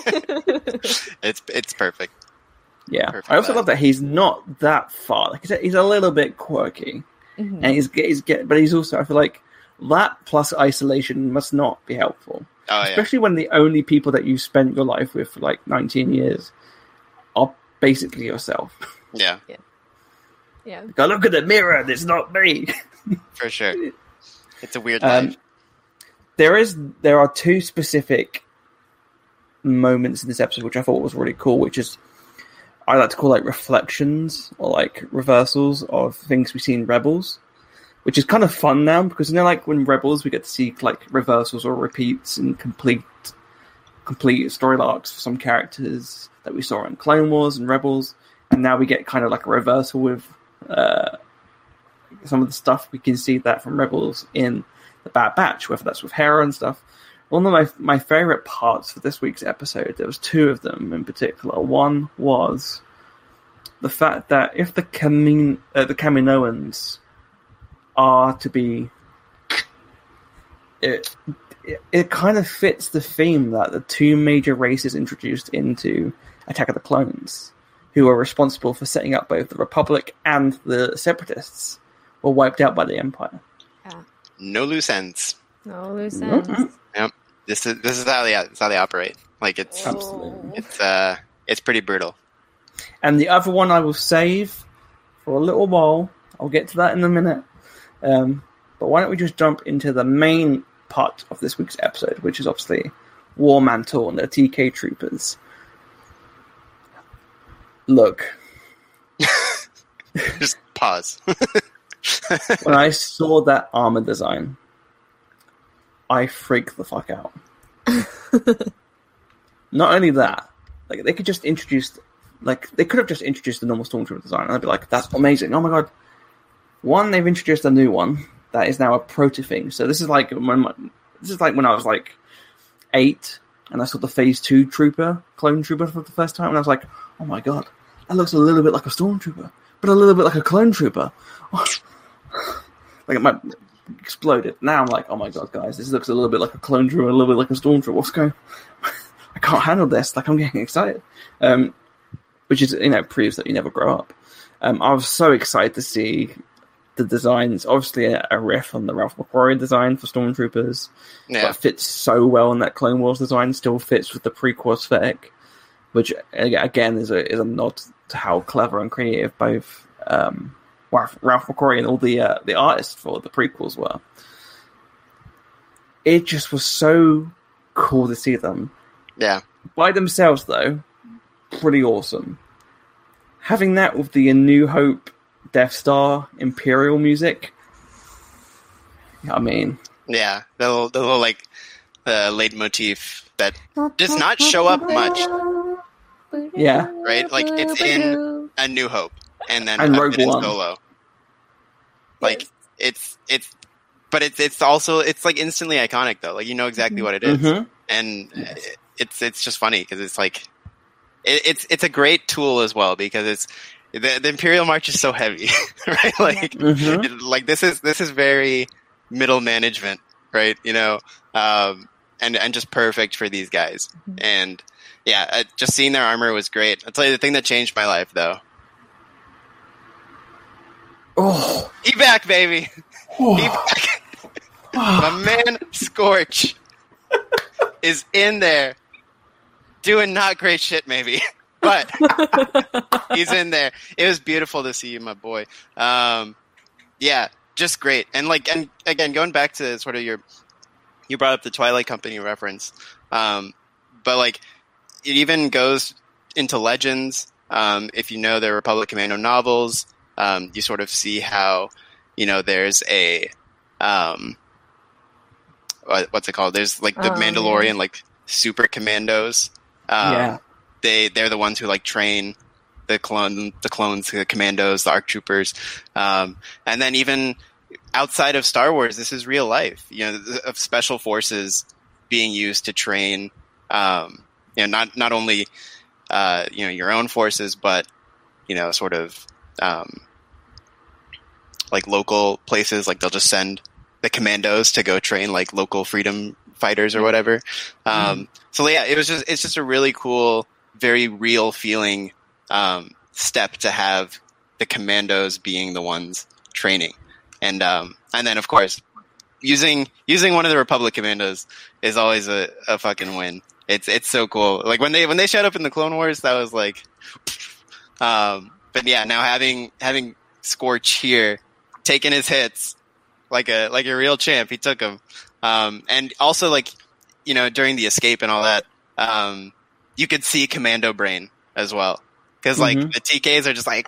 it's perfect. Yeah. Perfect I also line. love that he's not that far. Like, he's a little bit quirky. Mm-hmm. And but he's also, I feel like, that plus isolation must not be helpful. Oh, Especially when the only people that you spent your life with for like 19 years are basically yourself. Yeah. Yeah. Go look at the mirror, and it's not me. For sure. It's a weird life. There are two specific moments in this episode which I thought was really cool, which is I like to call like reflections or like reversals of things we see in Rebels, which is kind of fun now because like when Rebels we get to see like reversals or repeats and complete story arcs for some characters that we saw in Clone Wars and Rebels, and now we get kind of like a reversal with some of the stuff we can see that from Rebels in the Bad Batch, whether that's with Hera and stuff. One of my favorite parts for this week's episode, there was two of them in particular. One was the fact that if the Kaminoans are to be... It kind of fits the theme that the two major races introduced into Attack of the Clones, who are responsible for setting up both the Republic and the Separatists, were wiped out by the Empire. Yeah. No loose ends. No loose ends. Mm-hmm. Yep. This is how they operate. Like it's Absolutely. it's pretty brutal. And the other one I will save for a little while. I'll get to that in a minute. But why don't we just jump into the main part of this week's episode, which is obviously War Mantle and the TK Troopers. Look. Just pause. When I saw that armor design, I freaked the fuck out. Not only that, like they could just introduce, like they could have just introduced the normal Stormtrooper design, and I'd be like, "That's amazing! Oh my god!" One, they've introduced a new one that is now a proto thing. So this is like when I was like 8, and I saw the Phase 2 clone trooper for the first time, and I was like, "Oh my god, that looks a little bit like a Stormtrooper, but a little bit like a clone trooper." Like it might exploded. Now I'm like, "Oh my god, guys, this looks a little bit like a clone trooper, a little bit like a Stormtrooper. What's going? I can't handle this. Like I'm getting excited." Which is, proves that you never grow up. I was so excited to see the designs. Obviously, a riff on the Ralph McQuarrie design for Stormtroopers. Yeah. But fits so well in that Clone Wars design. Still fits with the prequel aesthetic, which again is a nod to how clever and creative both Ralph McQuarrie and all the artists for the prequels were. It just was so cool to see them. Yeah. By themselves, though, pretty awesome. Having that with the A New Hope, Death Star, Imperial music, I mean... Yeah, the little like, leitmotif that does not show up much. Yeah. Right? Like, it's in A New Hope, and then And a Rogue bit in One. Solo. Like, it's also, it's like instantly iconic, though. Like, you know exactly what it is. Mm-hmm. And it's just funny, because it's like... It's a great tool as well, because it's the Imperial March is so heavy, right? Like, Mm-hmm. like this is very middle management, right? And just perfect for these guys. And yeah, just seeing their armor was great. I'll tell you the thing that changed my life, though. Oh. He back, baby. Oh. He back. My man Scorch is in there. Doing not great shit, maybe, but he's in there. It was beautiful to see you, my boy. Yeah, just great. And again, going back to sort of you brought up the Twilight Company reference, but like it even goes into Legends. If you know the Republic Commando novels, you sort of see how there's a what's it called? There's like the Mandalorian like super commandos. Yeah. They're the ones who like train the clones, the commandos, the ARC troopers, and then even outside of Star Wars, this is real life. Of special forces being used to train, not only your own forces, but sort of like local places. Like they'll just send the commandos to go train like local freedom fighters or whatever. So yeah, it's just a really cool, very real feeling step to have the commandos being the ones training, and then of course using one of the Republic commandos is always a fucking win. It's so cool. Like when they showed up in the Clone Wars, that was like, but yeah, now having Scorch here, taking his hits like a real champ, he took them, and also like. During the escape and all that, you could see Commando Brain as well. Because, like, the TKs are just like,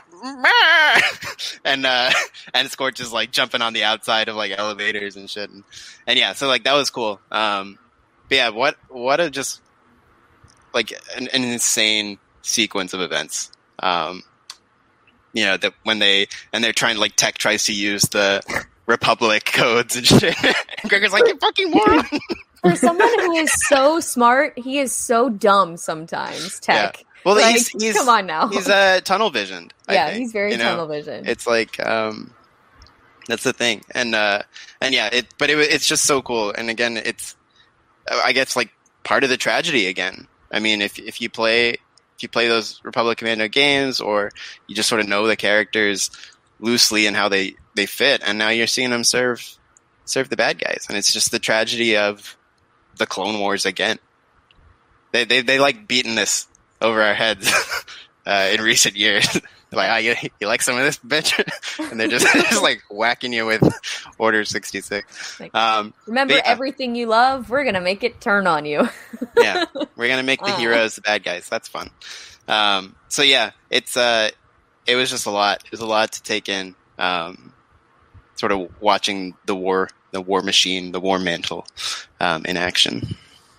and Scorch is, like, jumping on the outside of, like, elevators and shit. And yeah, so, like, that was cool. But yeah, what a just, like, an insane sequence of events. That when they're trying, like, Tech tries to use the Republic codes and shit. And Gregor's like, you fucking moron. For someone who is so smart, he is so dumb sometimes, Tech. Yeah. Well, like, he's come on now. He's tunnel visioned. Yeah, I think, he's very tunnel visioned. It's like that's the thing, and yeah, it's just so cool. And again, it's I guess like part of the tragedy again. I mean, if you play those Republic Commando games, or you just sort of know the characters loosely and how they fit, and now you're seeing them serve the bad guys, and it's just the tragedy of the Clone Wars again. They like beating this over our heads in recent years. Like, you like some of this, bitch? And they're just like whacking you with Order 66. Like, remember everything you love? We're going to make it turn on you. Yeah, we're going to make the heroes the bad guys. That's fun. So yeah, it was just a lot. It was a lot to take in, sort of watching the war machine, the war mantle in action.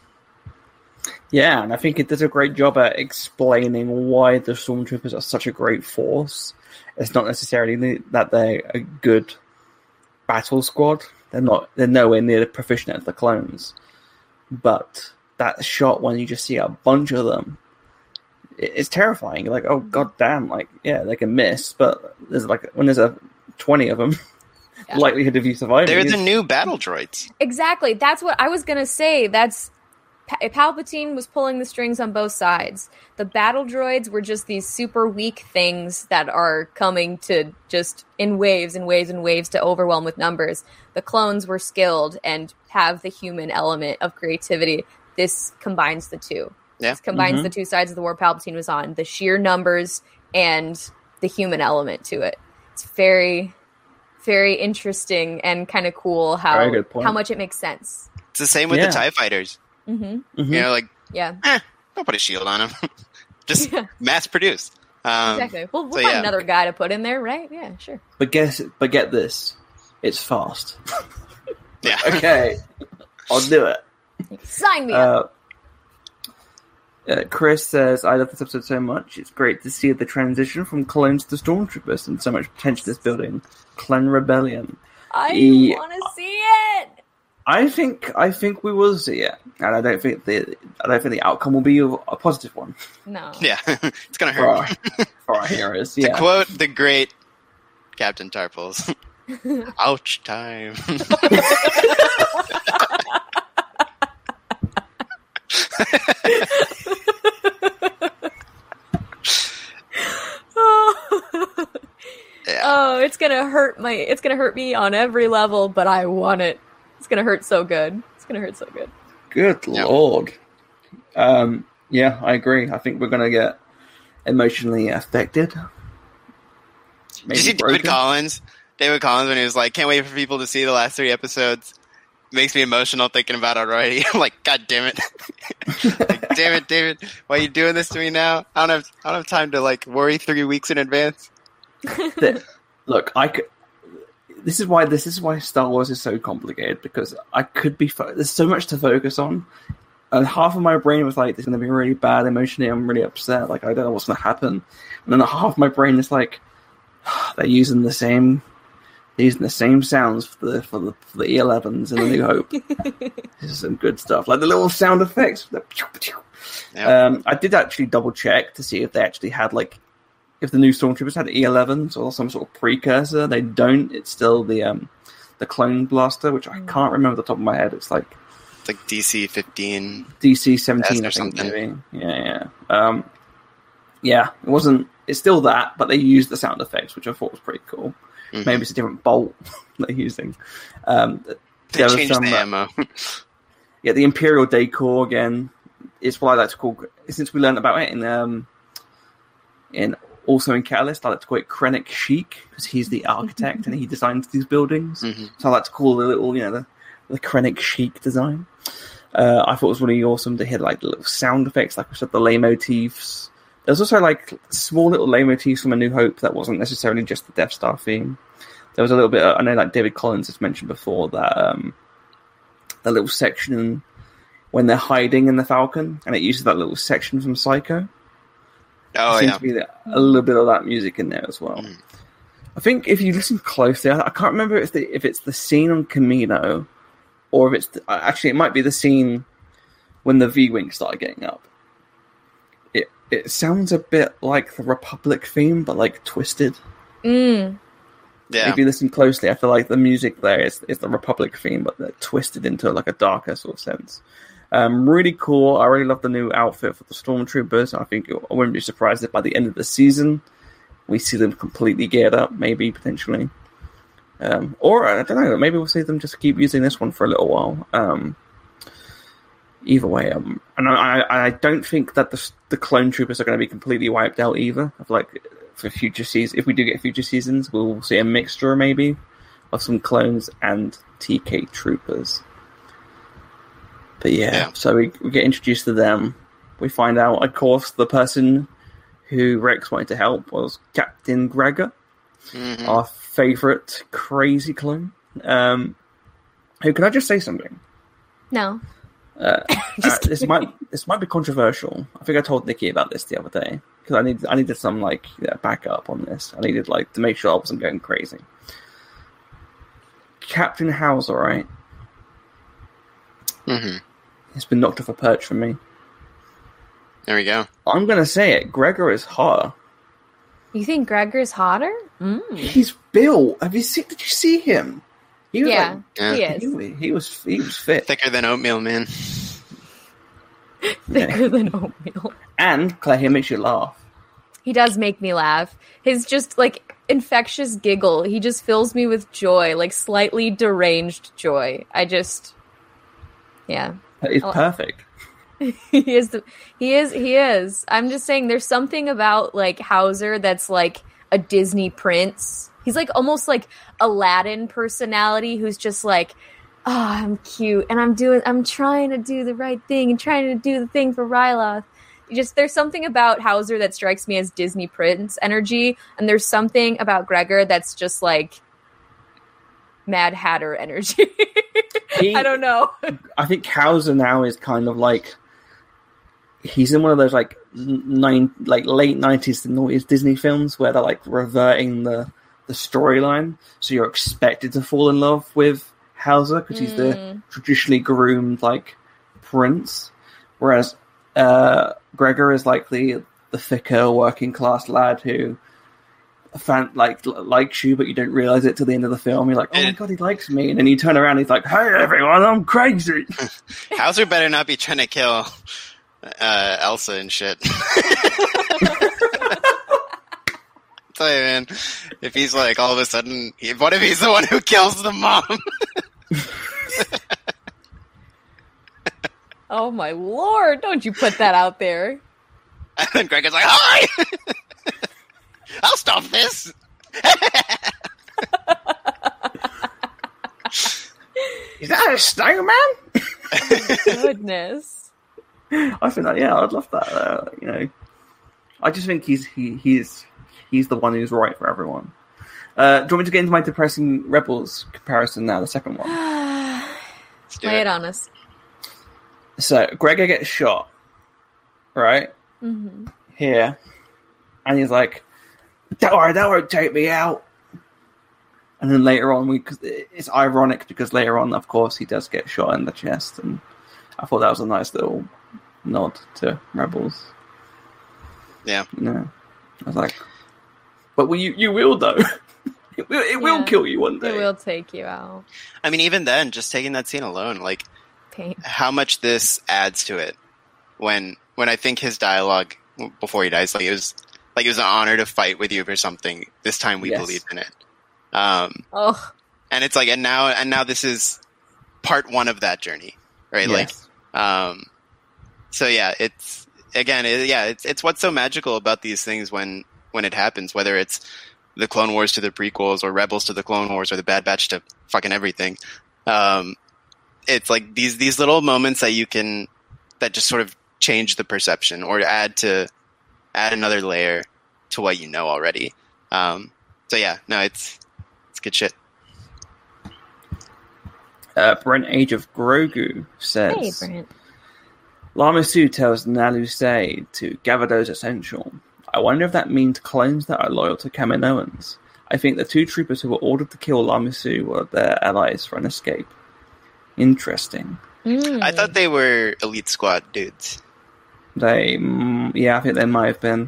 Yeah, and I think it does a great job at explaining why the Stormtroopers are such a great force. It's not necessarily that they're a good battle squad. They're nowhere near proficient as the clones. But that shot when you just see a bunch of them, it's terrifying. You're like, oh god damn, like, yeah, they can miss, but there's like when there's 20 of them, the likelihood of you surviving. They're the new battle droids. Exactly. That's what I was gonna say. Palpatine was pulling the strings on both sides. The battle droids were just these super weak things that are coming to just in waves and waves and waves to overwhelm with numbers. The clones were skilled and have the human element of creativity. This combines the two. Yeah. This combines the two sides of the war Palpatine was on. The sheer numbers and the human element to it. It's very, very interesting and kind of cool how much it makes sense. It's the same with the TIE fighters. Mm-hmm. You know, like, don't put a shield on them. Just mass produce. Exactly. We'll find another guy to put in there, right? Yeah, sure. But get this. It's fast. Yeah. Okay. I'll do it. Sign me up. Chris says, I love this episode so much. It's great to see the transition from clones to stormtroopers and so much potential this building. Clone Rebellion. I want to see it. I think we will see it, and I don't think the outcome will be a positive one. No. Yeah, it's gonna hurt for our heroes. To quote the great Captain Tarples, "Ouch time." Yeah. Oh, it's gonna hurt me on every level, but I want it. It's gonna hurt so good. Good lord. Yeah, I agree. I think we're gonna get emotionally affected. Did you see David Collins? David Collins, when he was like, "Can't wait for people to see the last 3 episodes." Makes me emotional thinking about it already. I'm like, God damn it. Like, damn it, David. Why are you doing this to me now? I don't have time to like worry 3 weeks in advance. Look, This is why Star Wars is so complicated, because I could be there's so much to focus on, and half of my brain was like, "This is going to be really bad emotionally. I'm really upset. Like, I don't know what's going to happen." And then half of my brain is like, "They're using the same sounds for the E11s in A New Hope." This is some good stuff, like the little sound effects. Yep. I did actually double check to see if they actually had if the new Stormtroopers had E11s or some sort of precursor. They don't. It's still the clone blaster, which I can't remember off the top of my head. It's like DC 15, DC 17 or or something. something. Maybe. Yeah. It wasn't. It's still that, but they used the sound effects, which I thought was pretty cool. Mm-hmm. Maybe it's a different bolt they're using. They changed the ammo. Yeah, the Imperial decor again. It's what I like to call, since we learned about it in Catalyst, I like to call it Krennic Chic, because he's the architect and he designs these buildings. Mm-hmm. So I like to call the little, the Krennic Chic design. I thought it was really awesome to hear the little sound effects, like we said, the leitmotifs. There's also small little leitmotifs from A New Hope that wasn't necessarily just the Death Star theme. There was a little bit, I know David Collins has mentioned before that the little section when they're hiding in the Falcon, and it uses that little section from Psycho. Oh, there seems to be a little bit of that music in there as well. I think if you listen closely, I can't remember if it's the scene on Camino, or if it's actually it might be the scene when the V-wings started getting up. It sounds a bit like the Republic theme, but like twisted. Mm. Yeah. If you listen closely, I feel like the music there is the Republic theme, but they're twisted into like a darker sort of sense. Really cool. I really love the new outfit for the Stormtroopers. I think I wouldn't be surprised if by the end of the season we see them completely geared up, maybe potentially. Or I don't know, maybe we'll see them just keep using this one for a little while. Either way, and I don't think that the clone troopers are going to be completely wiped out either. I feel like for future seasons, if we do get future seasons, we'll see a mixture maybe of some clones and TK troopers. But yeah. So we get introduced to them. We find out, of course, the person who Rex wanted to help was Captain Gregor, our favourite crazy clone. Who, can I just say something? No. This might be controversial. I think I told Nikki about this the other day because I needed some backup on this. I needed to make sure I wasn't going crazy. Captain Hauser, right? Mm-hmm. He's been knocked off a perch for me. There we go. I'm gonna say it. Gregor is hotter. You think Gregor's hotter? He's built. Did you see him? He was he is. He was fit. Thicker than oatmeal, man. Thicker than oatmeal. And Claire, he makes you laugh. He does make me laugh. His just infectious giggle. He just fills me with joy, slightly deranged joy. He's perfect. He is. I'm just saying there's something about Hauser that's a Disney prince. He's almost like Aladdin personality who's just I'm cute and I'm trying to do the right thing and trying to do the thing for Ryloth. There's something about Hauser that strikes me as Disney prince energy, and there's something about Gregor that's just Mad Hatter energy. I don't know. I think Hauser now is kind of he's in one of those late 90s to noughties Disney films where they're reverting the storyline, so you're expected to fall in love with Hauser because he's the traditionally groomed prince, whereas Gregor is the thicker working class lad who likes you, but you don't realize it till the end of the film. You're oh my god, he likes me, and then you turn around, and he's hey everyone, I'm crazy. Hauser better not be trying to kill Elsa and shit. Tell you, man, if he's all of a sudden, what if he's the one who kills the mom? Oh my lord, don't you put that out there. And then Greg is hi! I'll stop this! Is that a snowman? Goodness. I think that, I'd love that. I just think he's the one who's right for everyone. Do you want me to get into my depressing Rebels comparison now, the second one? Lay it on us. So, Gregor gets shot, right? Mm-hmm. Here. And he's don't worry, that won't take me out. And then later on, it's ironic because later on, of course, he does get shot in the chest. And I thought that was a nice little nod to Rebels. Yeah. I was but you will, though. It will kill you one day. It will take you out. I mean, even then, just taking that scene alone, pain. How much this adds to it. When I think his dialogue before he dies, it was an honor to fight with you for something. This time we believed in it. And it's and now this is part one of that journey, right? Yes. So yeah, it's what's so magical about these things when it happens, whether it's the Clone Wars to the prequels or Rebels to the Clone Wars or the Bad Batch to fucking everything. It's these little moments that just sort of change the perception or add another layer to what you know already. So yeah, no, it's good shit. Brent Age of Grogu says, "Hey, Brent. Lama Su tells Nalu Se to gather those essential. I wonder if that means clones that are loyal to Kaminoans. I think the two troopers who were ordered to kill Lamisu were their allies for an escape. Interesting. I thought they were elite squad dudes. I think they might have been.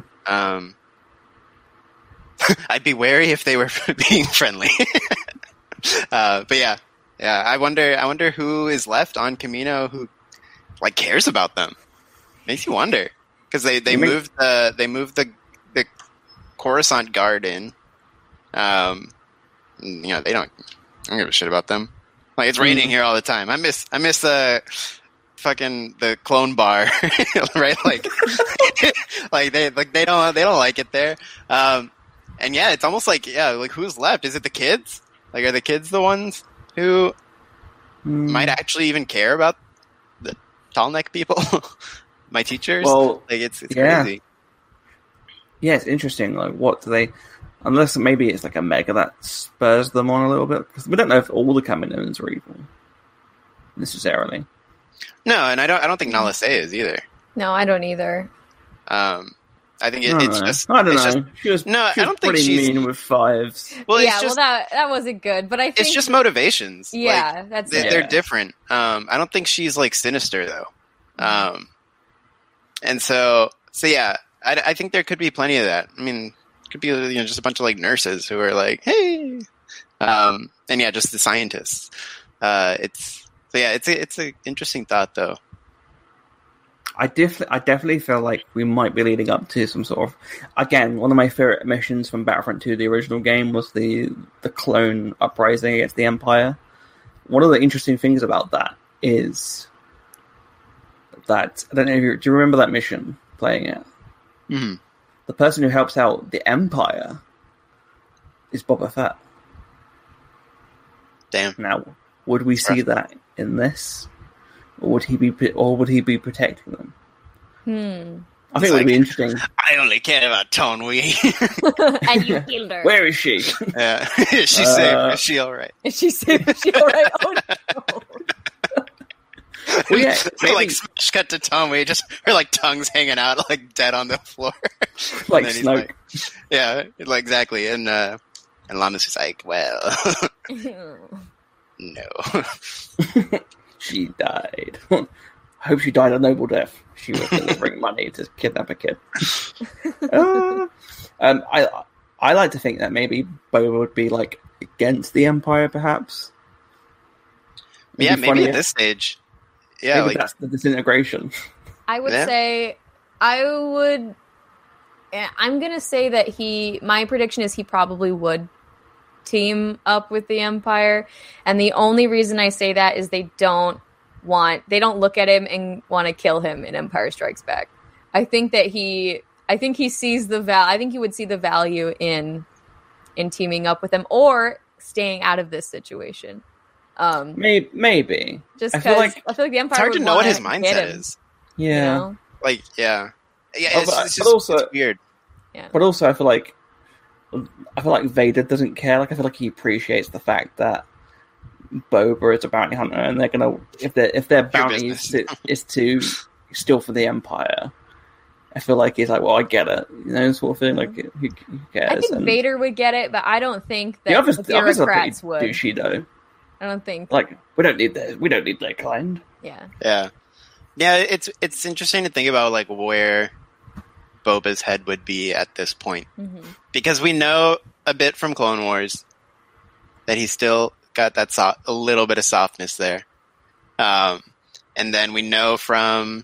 I'd be wary if they were being friendly. But yeah. I wonder who is left on Kamino who like cares about them. Makes you wonder because they moved the Coruscant guard in. They don't give a shit about them. Like it's raining here all the time. I miss the clone bar, right? Like they don't like it there. And yeah, it's almost like who's left? Is it the kids? Like are the kids the ones who might actually even care about the tall neck people? My teachers? Well, like it's crazy. Yeah, it's interesting. Like what do they? Unless maybe it's like a mega that spurs them on a little bit, because we don't know if all the Kaminoans are evil necessarily. No, and I don't think Nala Se is either. No, I don't either. I think it's just. I don't know. Just, she was I don't think pretty she's mean with fives. Well, yeah, that wasn't good. But I think it's just motivations. Yeah, like, that's they're different. I don't think she's like sinister though. And so yeah, I think there could be plenty of that. I mean, it could be just a bunch of like nurses who are like, hey, and yeah, just the scientists. It's an interesting thought though. I definitely feel like we might be leading up to some sort of, again, one of my favorite missions from Battlefront 2, the original game, was the clone uprising against the Empire. One of the interesting things about that is that, I don't know if do you remember that mission, playing it? Mm-hmm. The person who helps out the Empire is Boba Fett. Damn. Now, would we see that in this? Or would he be protecting them? I think it would be interesting. I only care about Tone Wee. And you killed her. Where is she? Yeah. Is she safe? Is she alright? Is she safe? Is she alright? Oh no. Well, yeah, like smash cut to Tone Wee, just her like tongue's hanging out, like dead on the floor. Like Snoke. Yeah, like exactly. And Lamas is like, well, no. She died. I hope she died a noble death. She was delivering money to kidnap a kid. I like to think that maybe Boba would be like against the Empire, perhaps. Maybe at this stage. Yeah, maybe that's the disintegration. I would say, I'm gonna say that my prediction is he probably would team up with the Empire, and the only reason I say that is they don't look at him and want to kill him in Empire Strikes Back. I think he sees I think he would see the value in teaming up with them or staying out of this situation. Maybe just because I feel like the Empire. It's hard to know what his mindset is. Yeah, you know? Like yeah. It's weird. Yeah, but also I feel like Vader doesn't care. Like I feel like he appreciates the fact that Boba is a bounty hunter, and they're gonna if their bounty is to steal for the Empire. I feel like he's like, well, I get it, sort of thing. Like, who cares? I think Vader would get it, but I don't think that the bureaucrats would. Douchey, though. I don't think. Like, we don't need their kind. Yeah. Yeah. Yeah. It's interesting to think about like where Boba's head would be at this point, because we know a bit from Clone Wars that he's still got that a little bit of softness there, and then we know from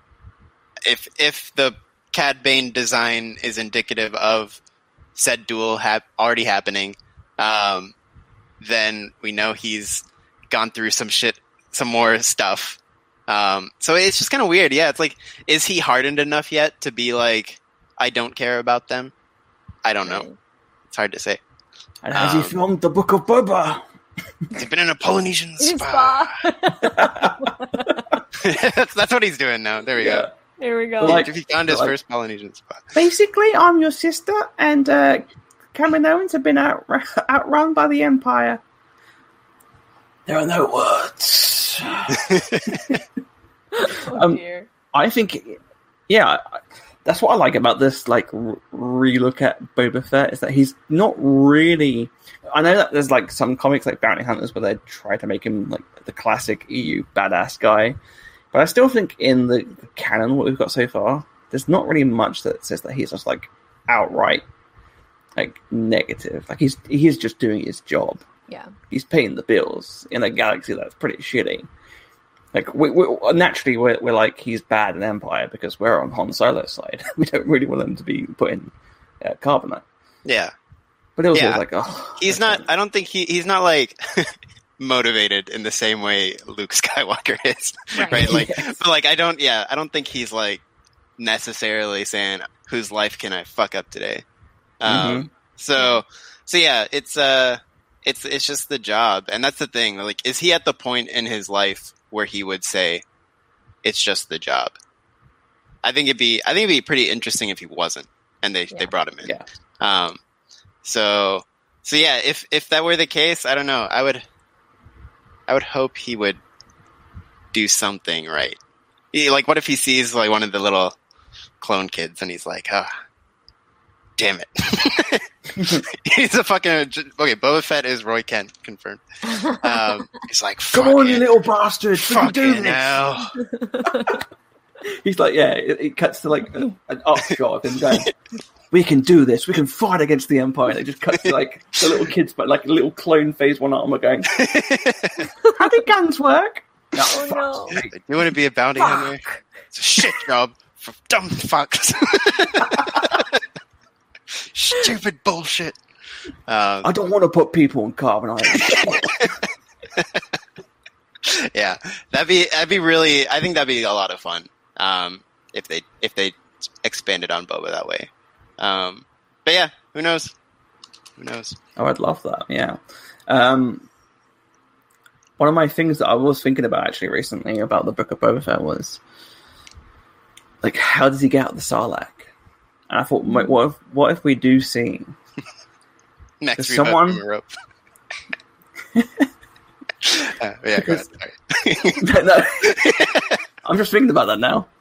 if the Cad Bane design is indicative of said duel already happening, then we know he's gone through some more stuff. So it's just kind of weird. Yeah, it's like, is he hardened enough yet to be like, I don't care about them? I don't know. It's hard to say. And has he filmed the Book of Boba? He's been in a Polynesian spa. that's what he's doing now. There we go. There we go. He found his first Polynesian spa. Basically, I'm your sister, and Kaminoans have been outrun by the Empire. There are no words. Oh dear. I think, yeah, that's what I like about this relook at Boba Fett, is that he's not really. I know that there's like some comics like Bounty Hunters where they try to make him like the classic EU badass guy, but I still think in the canon what we've got so far, there's not really much that says that he's just like outright like negative. Like he's just doing his job. Yeah, he's paying the bills in a galaxy that's pretty shitty. Like we're naturally like he's bad in Empire because we're on Han Solo's side. We don't really want him to be put in carbonite. Yeah, but it was like, oh, he's not. I don't think he's not like motivated in the same way Luke Skywalker is, right? Like, yes. But like I don't think he's like necessarily saying whose life can I fuck up today. So yeah, it's just the job, and that's the thing. Like, is he at the point in his life where he would say it's just the job? I think it'd be pretty interesting if he wasn't, and they brought him in. Yeah. So yeah, if that were the case, I don't know. I would hope he would do something right. Like, what if he sees like one of the little clone kids and he's like, damn it. He's a fucking... Okay, Boba Fett is Roy Kent, confirmed. He's like, come on, you little bastard! Fucking hell. He's like, yeah, it cuts to like an up shot of him going, we can do this, we can fight against the Empire. And it just cuts to like the little kids, but like a little clone phase one armor going, how do guns work? No. You want to be a bounty hunter? It's a shit job for dumb fucks. Stupid bullshit. I don't want to put people on carbonite. Yeah, that'd be really. I think that'd be a lot of fun. If they expanded on Boba that way. But yeah, who knows? Who knows? Oh, I'd love that. Yeah. One of my things that I was thinking about actually recently about the Book of Boba Fett was like, how does he get out of the Sarlacc? And I thought, what if we do see next someone? Yeah, because... go ahead. No, I'm just thinking about that now.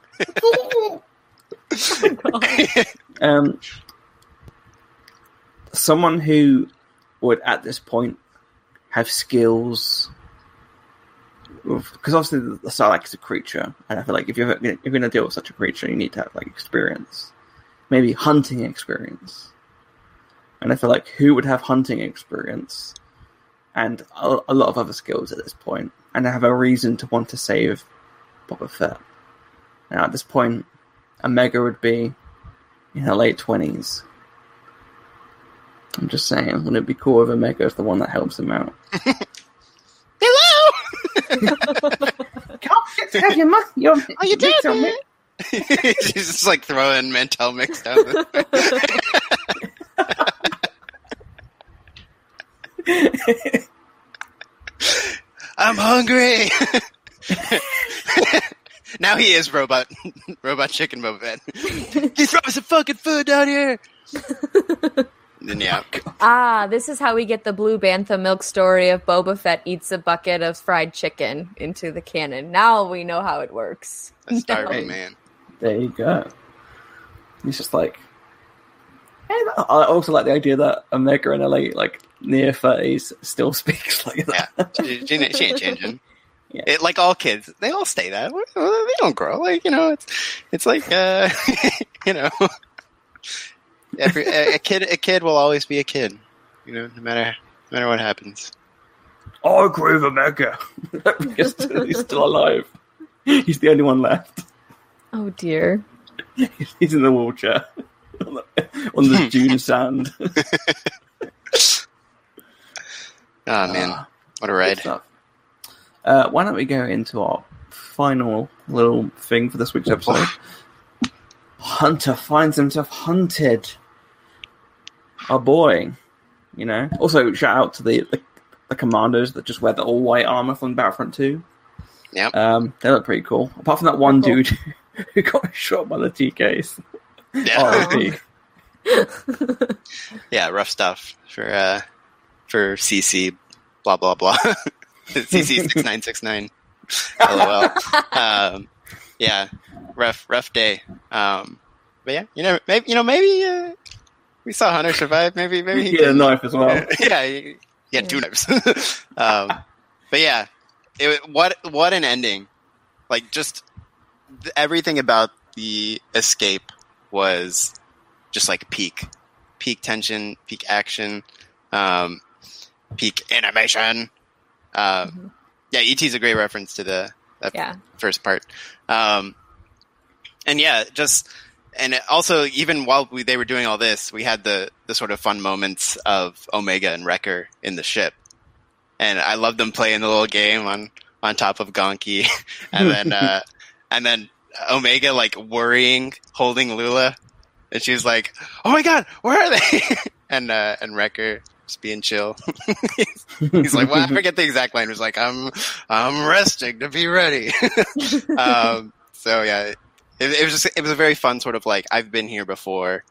Someone who would at this point have skills, because obviously the Sarlacc is a creature, and I feel like if you're going to deal with such a creature, you need to have like experience. Maybe hunting experience. And I feel like who would have hunting experience and a lot of other skills at this point, and have a reason to want to save Boba Fett. Now at this point, Omega would be in her late 20s. I'm just saying, wouldn't it be cool if Omega is the one that helps him out? Hello! Can't you, man? Are you dead, man? She's just like throwing Mental Mix down I'm hungry. Now he is robot chicken Boba Fett. He's throwing some fucking food down here. Then yeah. This is how we get the Blue Bantha milk story of Boba Fett eats a bucket of fried chicken into the canon. Now we know how it works. A starving man. There you go. He's just like... I also like the idea that Omega in her late, like, near 30s still speaks like that. Yeah, she ain't changing. Yeah. Like all kids, they all stay that. They don't grow. Like, it's like, a kid will always be a kid. No matter what happens. I agree with Omega. Because he's still alive. He's the only one left. Oh dear. He's in the wheelchair. On the dune sand. Oh man, what a ride. Why don't we go into our final little thing for this week's episode? Hunter finds himself hunted. Our boy. Also shout out to the commandos that just wear the all white armor from Battlefront 2. Yeah. They look pretty cool. Apart from that one dude who got shot by the TKs. Yeah. Yeah, rough stuff for CC blah blah blah. CC 6969. LOL. Yeah, rough day. yeah, maybe we saw Hunter survive. Maybe he get a knife as well. Yeah, he had 2 knives. But yeah, what an ending! Like, just everything about the escape was just like peak tension, peak action, peak animation. Yeah, E.T.'s a great reference to that first part. And yeah, and also, even while they were doing all this, we had the sort of fun moments of Omega and Wrecker in the ship. And I loved them playing the little game on top of Gonki. And then Omega, like, worrying, holding Lula. And she was like, oh my god, where are they? and Wrecker just being chill. He's like, well, I forget the exact line. He was like, I'm resting to be ready. So yeah, it was a very fun sort of like, I've been here before.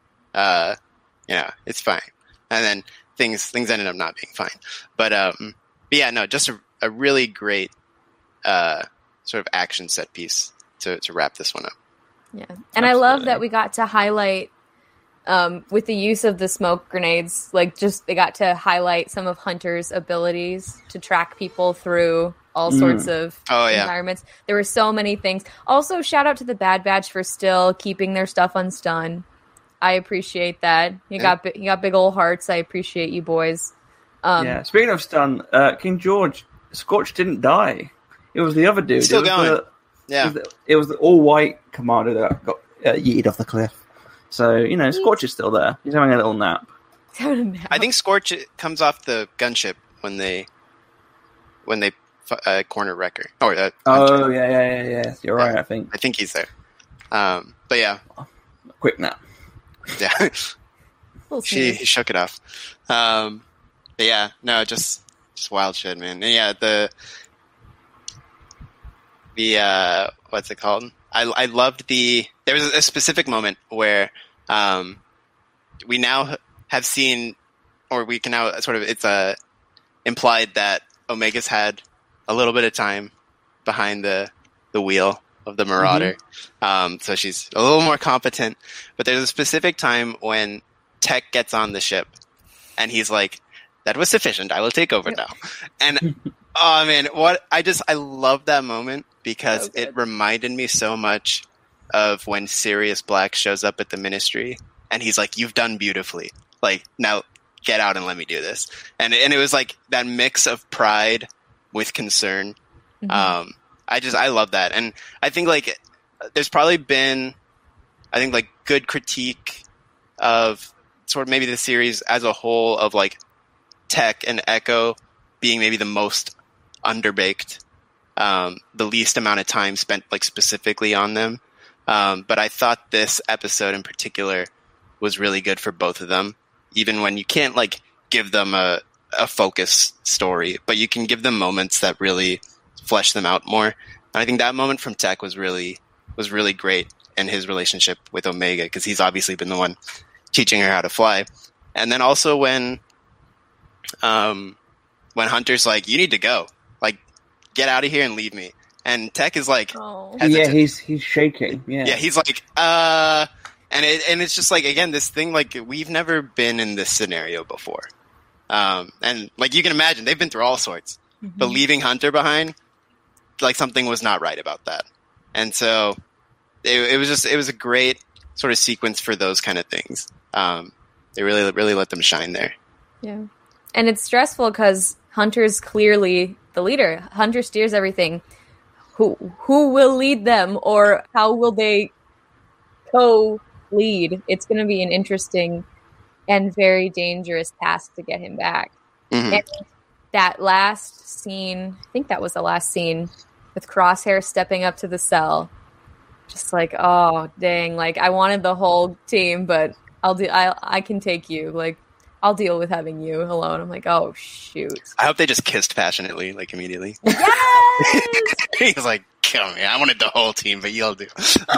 It's fine. And then things ended up not being fine. But yeah, no, just a really great sort of action set piece to wrap this one up. Yeah. And I love that we got to highlight with the use of the smoke grenades, like, just they got to highlight some of Hunter's abilities to track people through all sorts of environments. There were so many things. Also, shout out to the Bad Batch for still keeping their stuff unstun. I appreciate that. You got big old hearts. I appreciate you boys. Speaking of stun, King George, Scorch didn't die. It was the other dude. Still going. It was the all-white commander that got yeeted off the cliff. So, Scorch is still there. He's having a little nap. I think Scorch comes off the gunship when they corner Wrecker. Yeah. You're right, I think. I think he's there. But yeah. Quick nap. Yeah. He shook it off. But yeah, no, just wild shit, man. And yeah, the what's it called? I loved there was a specific moment where we now have seen, or we can now sort of, it's implied that Omega's had a little bit of time behind the wheel of the Marauder. Mm-hmm. So she's a little more competent, but there's a specific time when Tech gets on the ship and he's like, that was sufficient. I will take over now. And oh man, I love that moment because it reminded me so much of when Sirius Black shows up at the Ministry and he's like, you've done beautifully. Like, now get out and let me do this. And it was like that mix of pride with concern. Mm-hmm. I love that. And I think like there's probably been, like good critique of sort of maybe the series as a whole of like Tech and Echo being maybe the most underbaked, the least amount of time spent like specifically on them. But I thought this episode in particular was really good for both of them, even when you can't like give them a focus story, but you can give them moments that really flesh them out more. And I think that moment from Tech was really great in his relationship with Omega, because he's obviously been the one teaching her how to fly. And then also when Hunter's like, you need to go, like, get out of here and leave me. And Tech is like, he's shaking. Yeah, he's like, and it's just like, again, this thing, like, we've never been in this scenario before. And like, you can imagine they've been through all sorts, mm-hmm. but leaving Hunter behind, like, something was not right about that. And so it was a great sort of sequence for those kind of things. They really let them shine there. Yeah. And it's stressful because Hunter's clearly the leader. Hunter steers everything. Who will lead them, or how will they co-lead? It's going to be an interesting and very dangerous task to get him back. Mm-hmm. And that last scene, I think that was the last scene, with Crosshair stepping up to the cell. Just like, oh, dang. Like, I wanted the whole team, but I can take you. Like, I'll deal with having you alone. I'm like, oh, shoot. I hope they just kissed passionately, like, immediately. Yes! He's like, kill me. I wanted the whole team, but you'll do.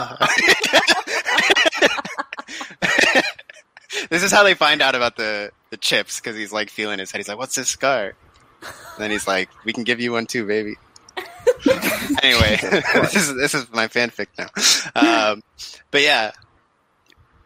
This is how they find out about the chips, because he's, like, feeling his head. He's like, what's this scar? And then he's like, we can give you one too, baby. Anyway, this is my fanfic now. But yeah,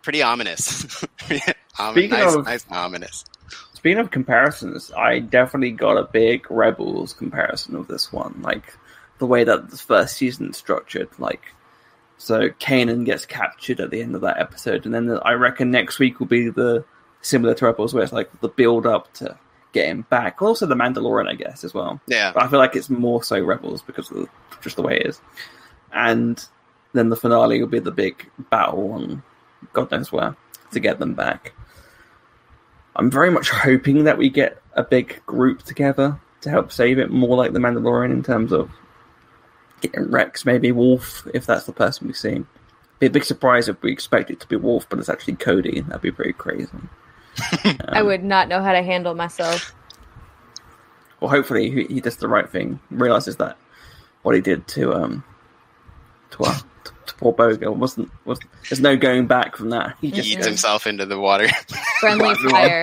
pretty ominous. Speaking nice, of- nice and ominous. Speaking of comparisons, I definitely got a big Rebels comparison of this one. Like, the way that the first season is structured. Like, so Kanan gets captured at the end of that episode, and then I reckon next week will be the similar to Rebels, where it's like the build up to get him back. Also the Mandalorian, I guess, as well. Yeah. But I feel like it's more so Rebels because of just the way it is. And then the finale will be the big battle on God knows where to get them back. I'm very much hoping that we get a big group together to help save it, more like the Mandalorian in terms of getting Rex, maybe Wolf, if that's the person we see. Be a big surprise if we expect it to be Wolf, but it's actually Cody. That'd be pretty crazy. I would not know how to handle myself. Well, hopefully he does the right thing, realizes that what he did to poor Boga wasn't. There's no going back from that. He just Eats himself into the water. Friendly fire.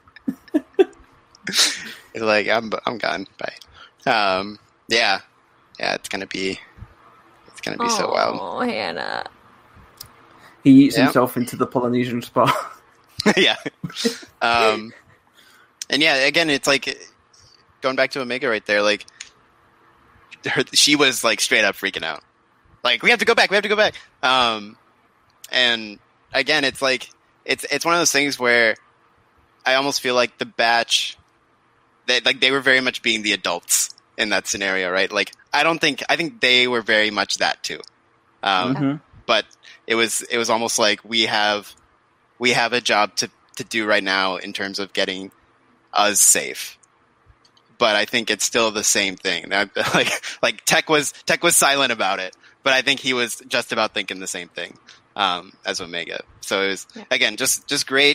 He's like, I'm gone. Bye. Yeah, it's gonna be so wild. Oh, Hannah. He eats Yeah. himself into the Polynesian spa. Yeah. And yeah, again, it's like going back to Omega right there. Like, she was like straight up freaking out. Like, we have to go back. And again, it's like it's one of those things where I almost feel like the batch, they were very much being the adults in that scenario, right? Like, I think they were very much that too. But it was almost like we have a job to do right now in terms of getting us safe. But I think it's still the same thing. Like Tech was silent about it, but I think he was just about thinking the same thing as Omega. So it was again just great,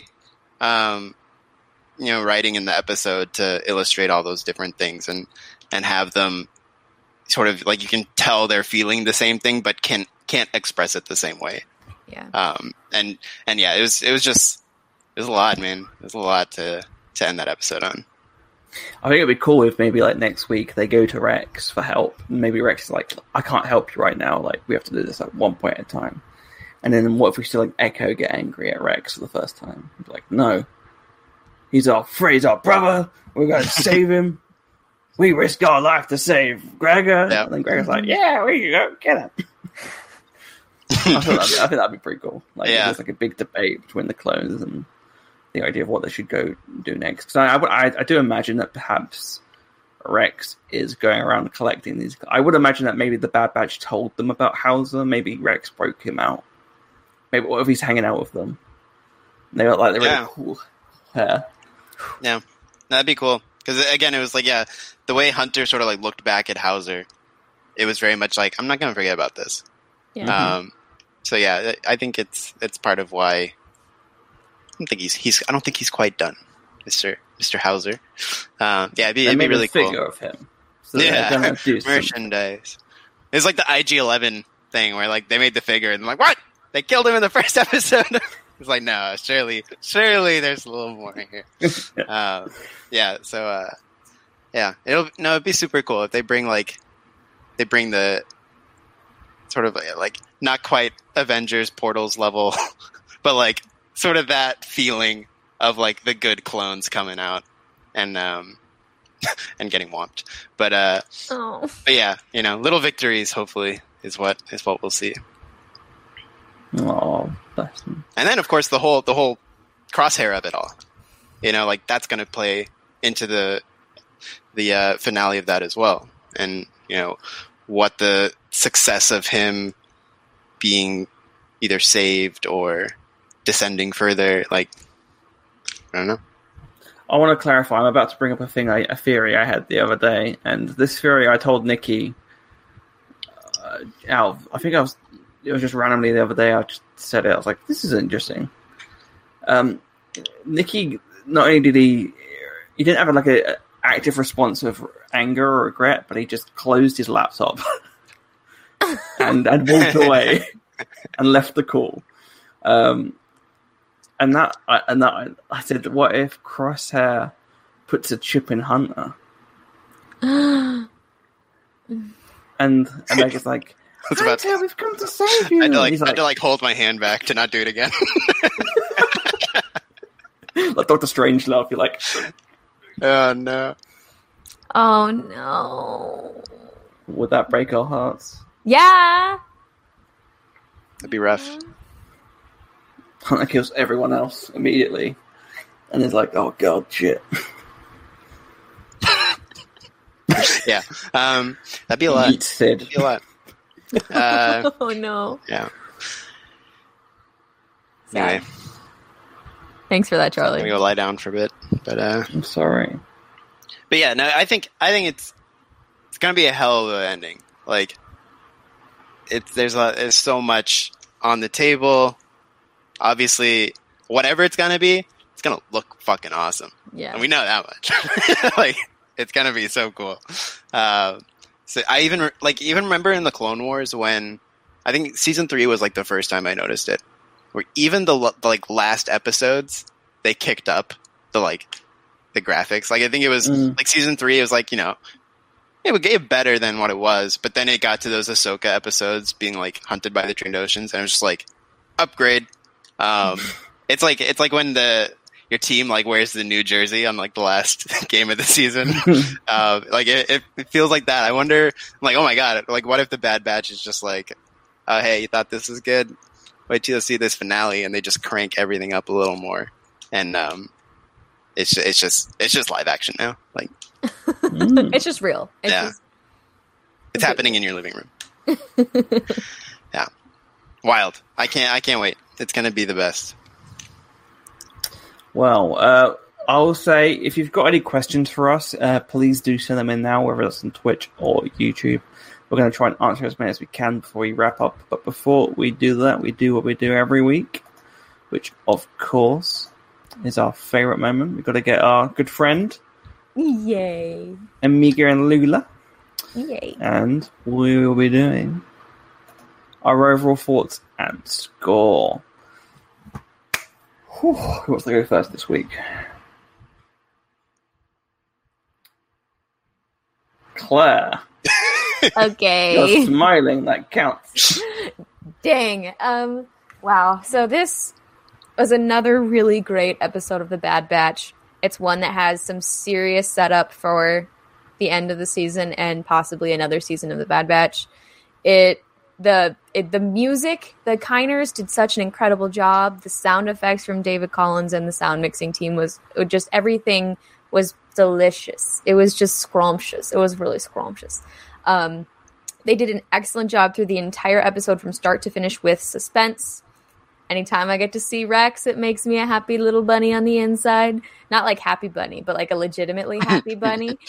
writing in the episode to illustrate all those different things and have them sort of like, you can tell they're feeling the same thing, but can't express it the same way. Yeah. And yeah, it was a lot, man. It was a lot to end that episode on. I think it'd be cool if maybe like next week they go to Rex for help. Maybe Rex is like, I can't help you right now. Like, we have to do this at one point at a time. And then what if we still like Echo get angry at Rex for the first time? He'd be like, no, he's our brother. We're going to save him. We risk our life to save Gregor. Yep. And then Gregor's like, yeah, we can go get him. I think that'd be pretty cool. Like, there's like a big debate between the clones and the idea of what they should go do next. Because I do imagine that perhaps Rex is going around collecting these. I would imagine that maybe the Bad Batch told them about Hauser. Maybe Rex broke him out. Maybe what if he's hanging out with them? They got like the really cool hair. Yeah, that'd be cool. Because again, it was like, the way Hunter sort of like looked back at Hauser, it was very much like, I'm not going to forget about this. Yeah. So yeah, I think it's part of why I don't think he's quite done, Mr. Hauser. It'd be really cool. Figure of him. So they're gonna do merchandise. It's like the IG-11 thing where like they made the figure and I'm like, what? They killed him in the first episode. It's like, no, surely there's a little more here. It'd be super cool if they bring the sort of like not quite Avengers Portals level, but like sort of that feeling of like the good clones coming out and and getting whomped. But yeah, little victories hopefully is what we'll see. Oh, bless him. And then of course the whole Crosshair of it all. Like that's going to play into the finale of that as well. And what the success of him being either saved or descending further, like, I don't know. I want to clarify. I'm about to bring up a theory I had the other day, and this theory I told Nikki. It was just randomly the other day. I just said it. I was like, "This is interesting." Nikki, not only did he didn't have like a active response of anger or regret, but he just closed his laptop and walked away and left the call. I said, what if Crosshair puts a chip in Hunter? and Mega's like, was about Hunter, we've come to save you. I He's had to hold my hand back to not do it again. like Dr. Strangelove. You're like, Oh no. Oh no. would that break our hearts? Yeah. That'd be rough. Hunter kills everyone else immediately, and is like, oh god, shit. Yeah. That'd be a lot. Eat Sid. That'd be a lot. Oh no. Yeah. Sad. Anyway, Thanks for that, I'm Charlie. gonna go lie down for a bit. But I'm sorry. But yeah, no, I think it's gonna be a hell of an ending. Like, there's so much on the table. Obviously, whatever it's gonna be, it's gonna look fucking awesome. Yeah. And we know that much. Like, it's gonna be so cool. So I even remember in the Clone Wars when I think season 3 was like the first time I noticed it, where even the like last episodes they kicked up the graphics. Like I think it was like season 3. It was like, it would get better than what it was, but then it got to those Ahsoka episodes being like hunted by the Trandoshan's, and it was just like upgrade. It's like when your team like wears the new jersey on like the last game of the season. Like it feels like that. I wonder, like, oh my god, like what if the Bad Batch is just like, oh hey, you thought this was good? Wait till you see this finale, and they just crank everything up a little more, and it's just live action now. Like It's just real. It's happening in your living room. Yeah, wild. I can't wait. It's gonna be the best. Well, I'll say if you've got any questions for us, please do send them in now, whether it's on Twitch or YouTube. We're going to try and answer as many as we can before we wrap up. But before we do that, we do what we do every week, which, of course, is our favourite moment. We've got to get our good friend, Yay. Amiga and Lula. Yay. And we will be doing our overall thoughts and score. Whew, who wants to go first this week? Claire. Okay. You're smiling, that counts. Dang. Wow. So this was another really great episode of The Bad Batch. It's one that has some serious setup for the end of the season and possibly another season of The Bad Batch. The music, the Kiners did such an incredible job. The sound effects from David Collins and the sound mixing team was just, everything was delicious. It was just scrumptious. It was really scrumptious. They did an excellent job through the entire episode from start to finish with suspense. Anytime I get to see Rex, it makes me a happy little bunny on the inside. Not like Happy Bunny, but like a legitimately happy bunny.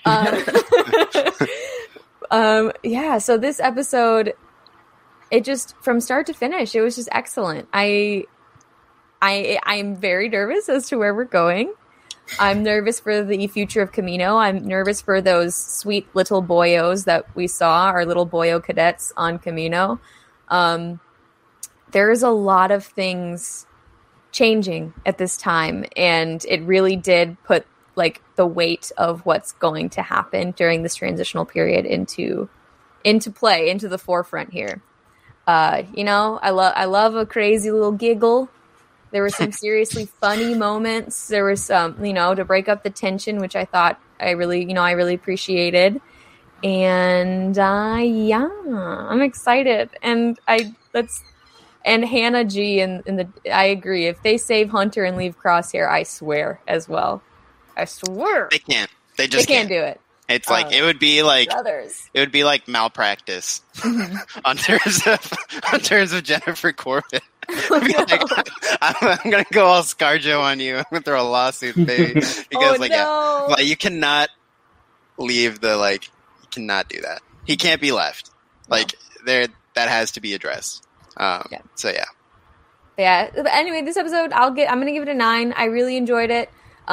Yeah, so this episode, it just, from start to finish, it was just excellent. I'm very nervous as to where we're going. I'm nervous for the future of Kamino. I'm nervous for those sweet little boyos that we saw, our little boyo cadets on Kamino. There's a lot of things changing at this time, and it really did put like the weight of what's going to happen during this transitional period into play, into the forefront here. I love a crazy little giggle. There were some seriously funny moments. There was some, to break up the tension, which I thought I really appreciated. And I'm excited. And Hannah G I agree. If they save Hunter and leave Crosshair, I swear as well. I swear. They can't. They just can't do it. It's like it would be like brothers. It would be like malpractice on terms of Jennifer Corbett. I'm gonna go all ScarJo on you. I'm gonna throw a lawsuit, baby, because you cannot leave you cannot do that. He can't be left. That has to be addressed. So yeah. Yeah. But anyway, this episode, I'm gonna give it a 9. I really enjoyed it.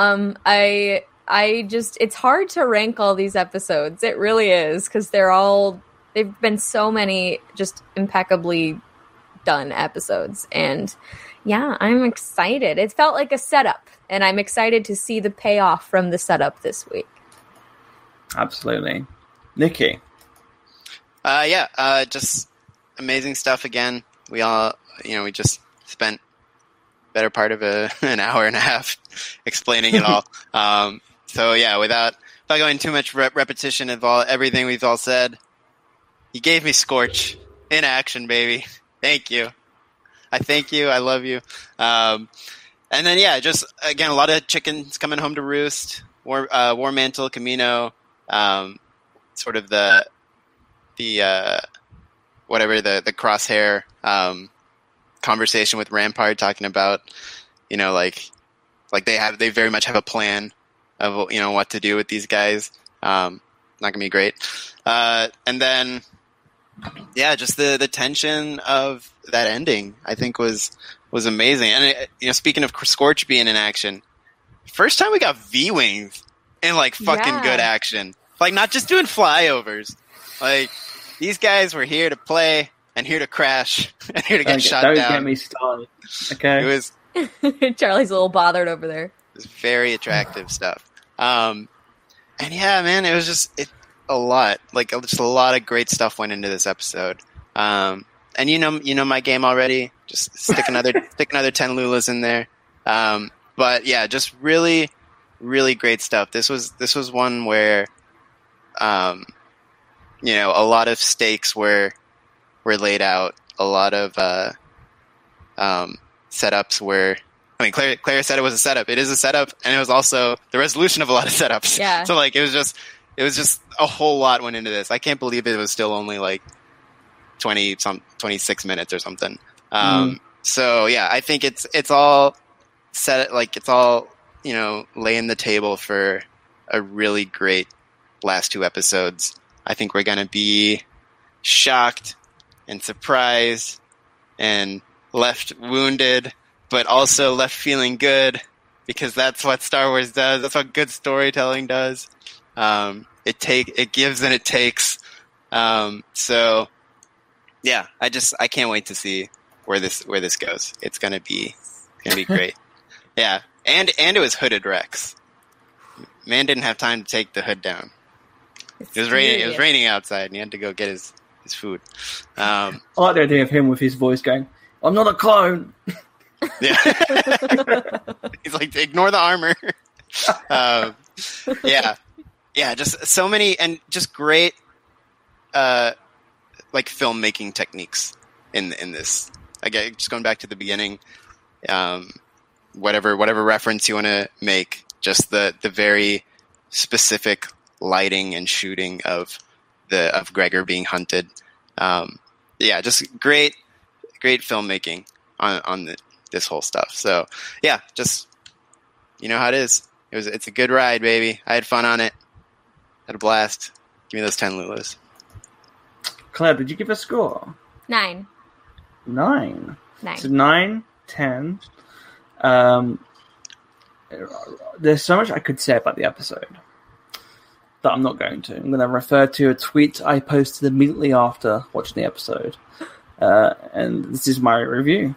It's hard to rank all these episodes. It really is, because they've been so many just impeccably done episodes. And yeah, I'm excited. It felt like a setup, and I'm excited to see the payoff from the setup this week. Absolutely. Nikki. Just amazing stuff again. We all, we just spent better part of an hour and a half explaining it all. So yeah, without going too much repetition of everything we've all said, you gave me Scorch in action, baby. Thank you. I thank you. I love you. And then yeah, just again a lot of chickens coming home to roost. War Mantle, Camino, sort of the whatever the crosshair conversation with Rampart talking about, like they very much have a plan of what to do with these guys. Not gonna be great. And then yeah, just the tension of that ending I think was amazing. And speaking of Scorch being in action, first time we got V-Wings in like fucking good action. Like not just doing flyovers. Like these guys were here to play and here to crash and here to get shot down. Don't get me started. Okay. It was Charlie's a little bothered over there. It was very attractive stuff. And yeah, man, it was just a lot. Like just a lot of great stuff went into this episode. And you know my game already. Just stick another 10 Lulas in there. But yeah, just really, really great stuff. This was one where, a lot of stakes were laid out. A lot of setups were. I mean, Claire said it was a setup. It is a setup, and it was also the resolution of a lot of setups. Yeah. So like, it was just a whole lot went into this. I can't believe it was still only like 26 minutes or something. So yeah, I think it's all set. Like it's all laying the table for a really great last two episodes. I think we're gonna be shocked and surprised and left wounded, but also left feeling good, because that's what Star Wars does. That's what good storytelling does. It gives and it takes. So yeah, I can't wait to see where this goes. It's gonna be great. Yeah, and it was hooded Rex. Man didn't have time to take the hood down. It was raining. It was raining outside, and he had to go get his food. I like the idea of him with his voice going, "I'm not a clone." Yeah, he's like, ignore the armor. Yeah, just so many and just great, like filmmaking techniques in this. Again, just going back to the beginning, whatever reference you want to make, just the very specific lighting and shooting of Gregor being hunted. Yeah, just great filmmaking on this whole stuff. So yeah, just how it is. It's a good ride, baby. I had fun on it. Had a blast. Give me those 10 Lulas. Claire, did you give a score? 9. 9. 9. So 9, 10. There's so much I could say about the episode that I'm not going to. I'm going to refer to a tweet I posted immediately after watching the episode. And this is my review.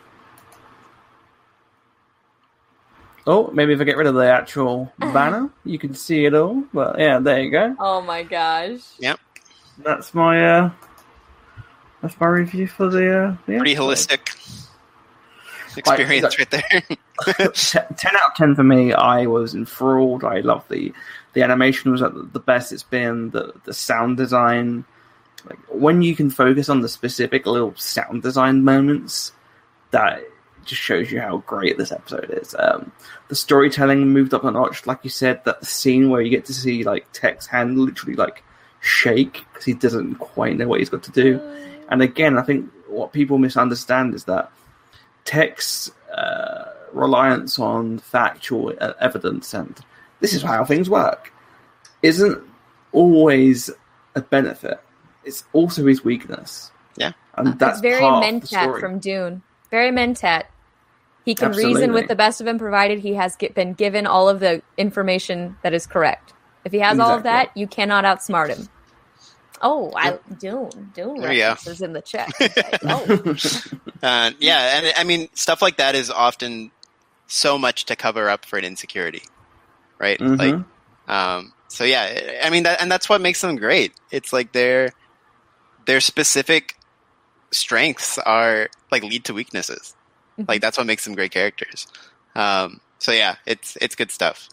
Oh, maybe if I get rid of the actual banner, you can see it all. But yeah, there you go. Oh my gosh. Yep. That's my review for the pretty episode. holistic experience right there. 10 out of 10 for me. I was enthralled. I love the animation was at the best it's been. The sound design, like when you can focus on the specific little sound design moments, that just shows you how great this episode is. The storytelling moved up a notch, like you said. That scene where you get to see like Tech's hand literally like shake because he doesn't quite know what he's got to do. And again, I think what people misunderstand is that Tech's reliance on factual evidence and this is how things work isn't always a benefit. It's also his weakness. Yeah, and that's it's very part of the Mentat story. from Dune. Very Mentat. He can Absolutely. reason with the best of him, provided he has been given all of the information that is correct. If he has all of that, you cannot outsmart him. Oh, Dune references in the chat. Yeah, and I mean, stuff like that is often so much to cover up for an insecurity, right? Mm-hmm. Like, so yeah, I mean, that's what makes them great. It's like their specific strengths are like lead to weaknesses. Like that's what makes them great characters. So yeah, it's good stuff.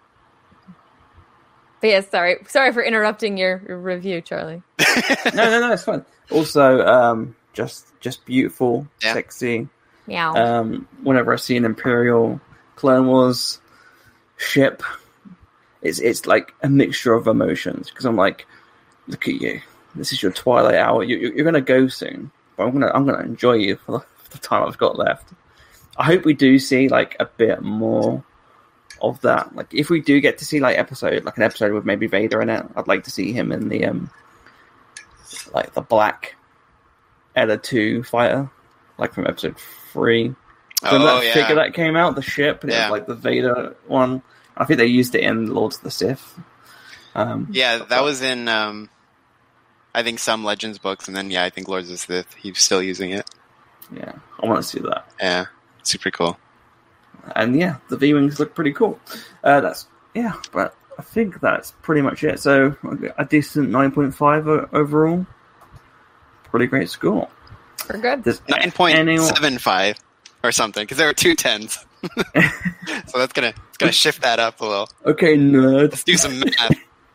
But yeah, sorry for interrupting your review, Charlie. No, it's fine. Also, just beautiful, sexy. Yeah. Whenever I see an Imperial Clone Wars ship, it's like a mixture of emotions because I'm like, look at you. This is your twilight hour. You're gonna go soon, but I'm gonna enjoy you for the time I've got left. I hope we do see like a bit more of that. Like if we do get to see like an episode with maybe Vader in it, I'd like to see him in the like the black Ella 2 fighter, like from episode 3. Figure that came out, the ship, and it was like the Vader one. I think they used it in Lords of the Sith. That was in I think some Legends books, and then I think Lords of the Sith. He's still using it. Yeah, I want to see that. Yeah, super cool. And the V-wings look pretty cool. But I think that's pretty much it. So a decent 9.5 overall. Pretty great score. We're good. 9.75 or something, because there were 2 10s. So that's gonna shift that up a little. Okay, nerd. Let's do some math.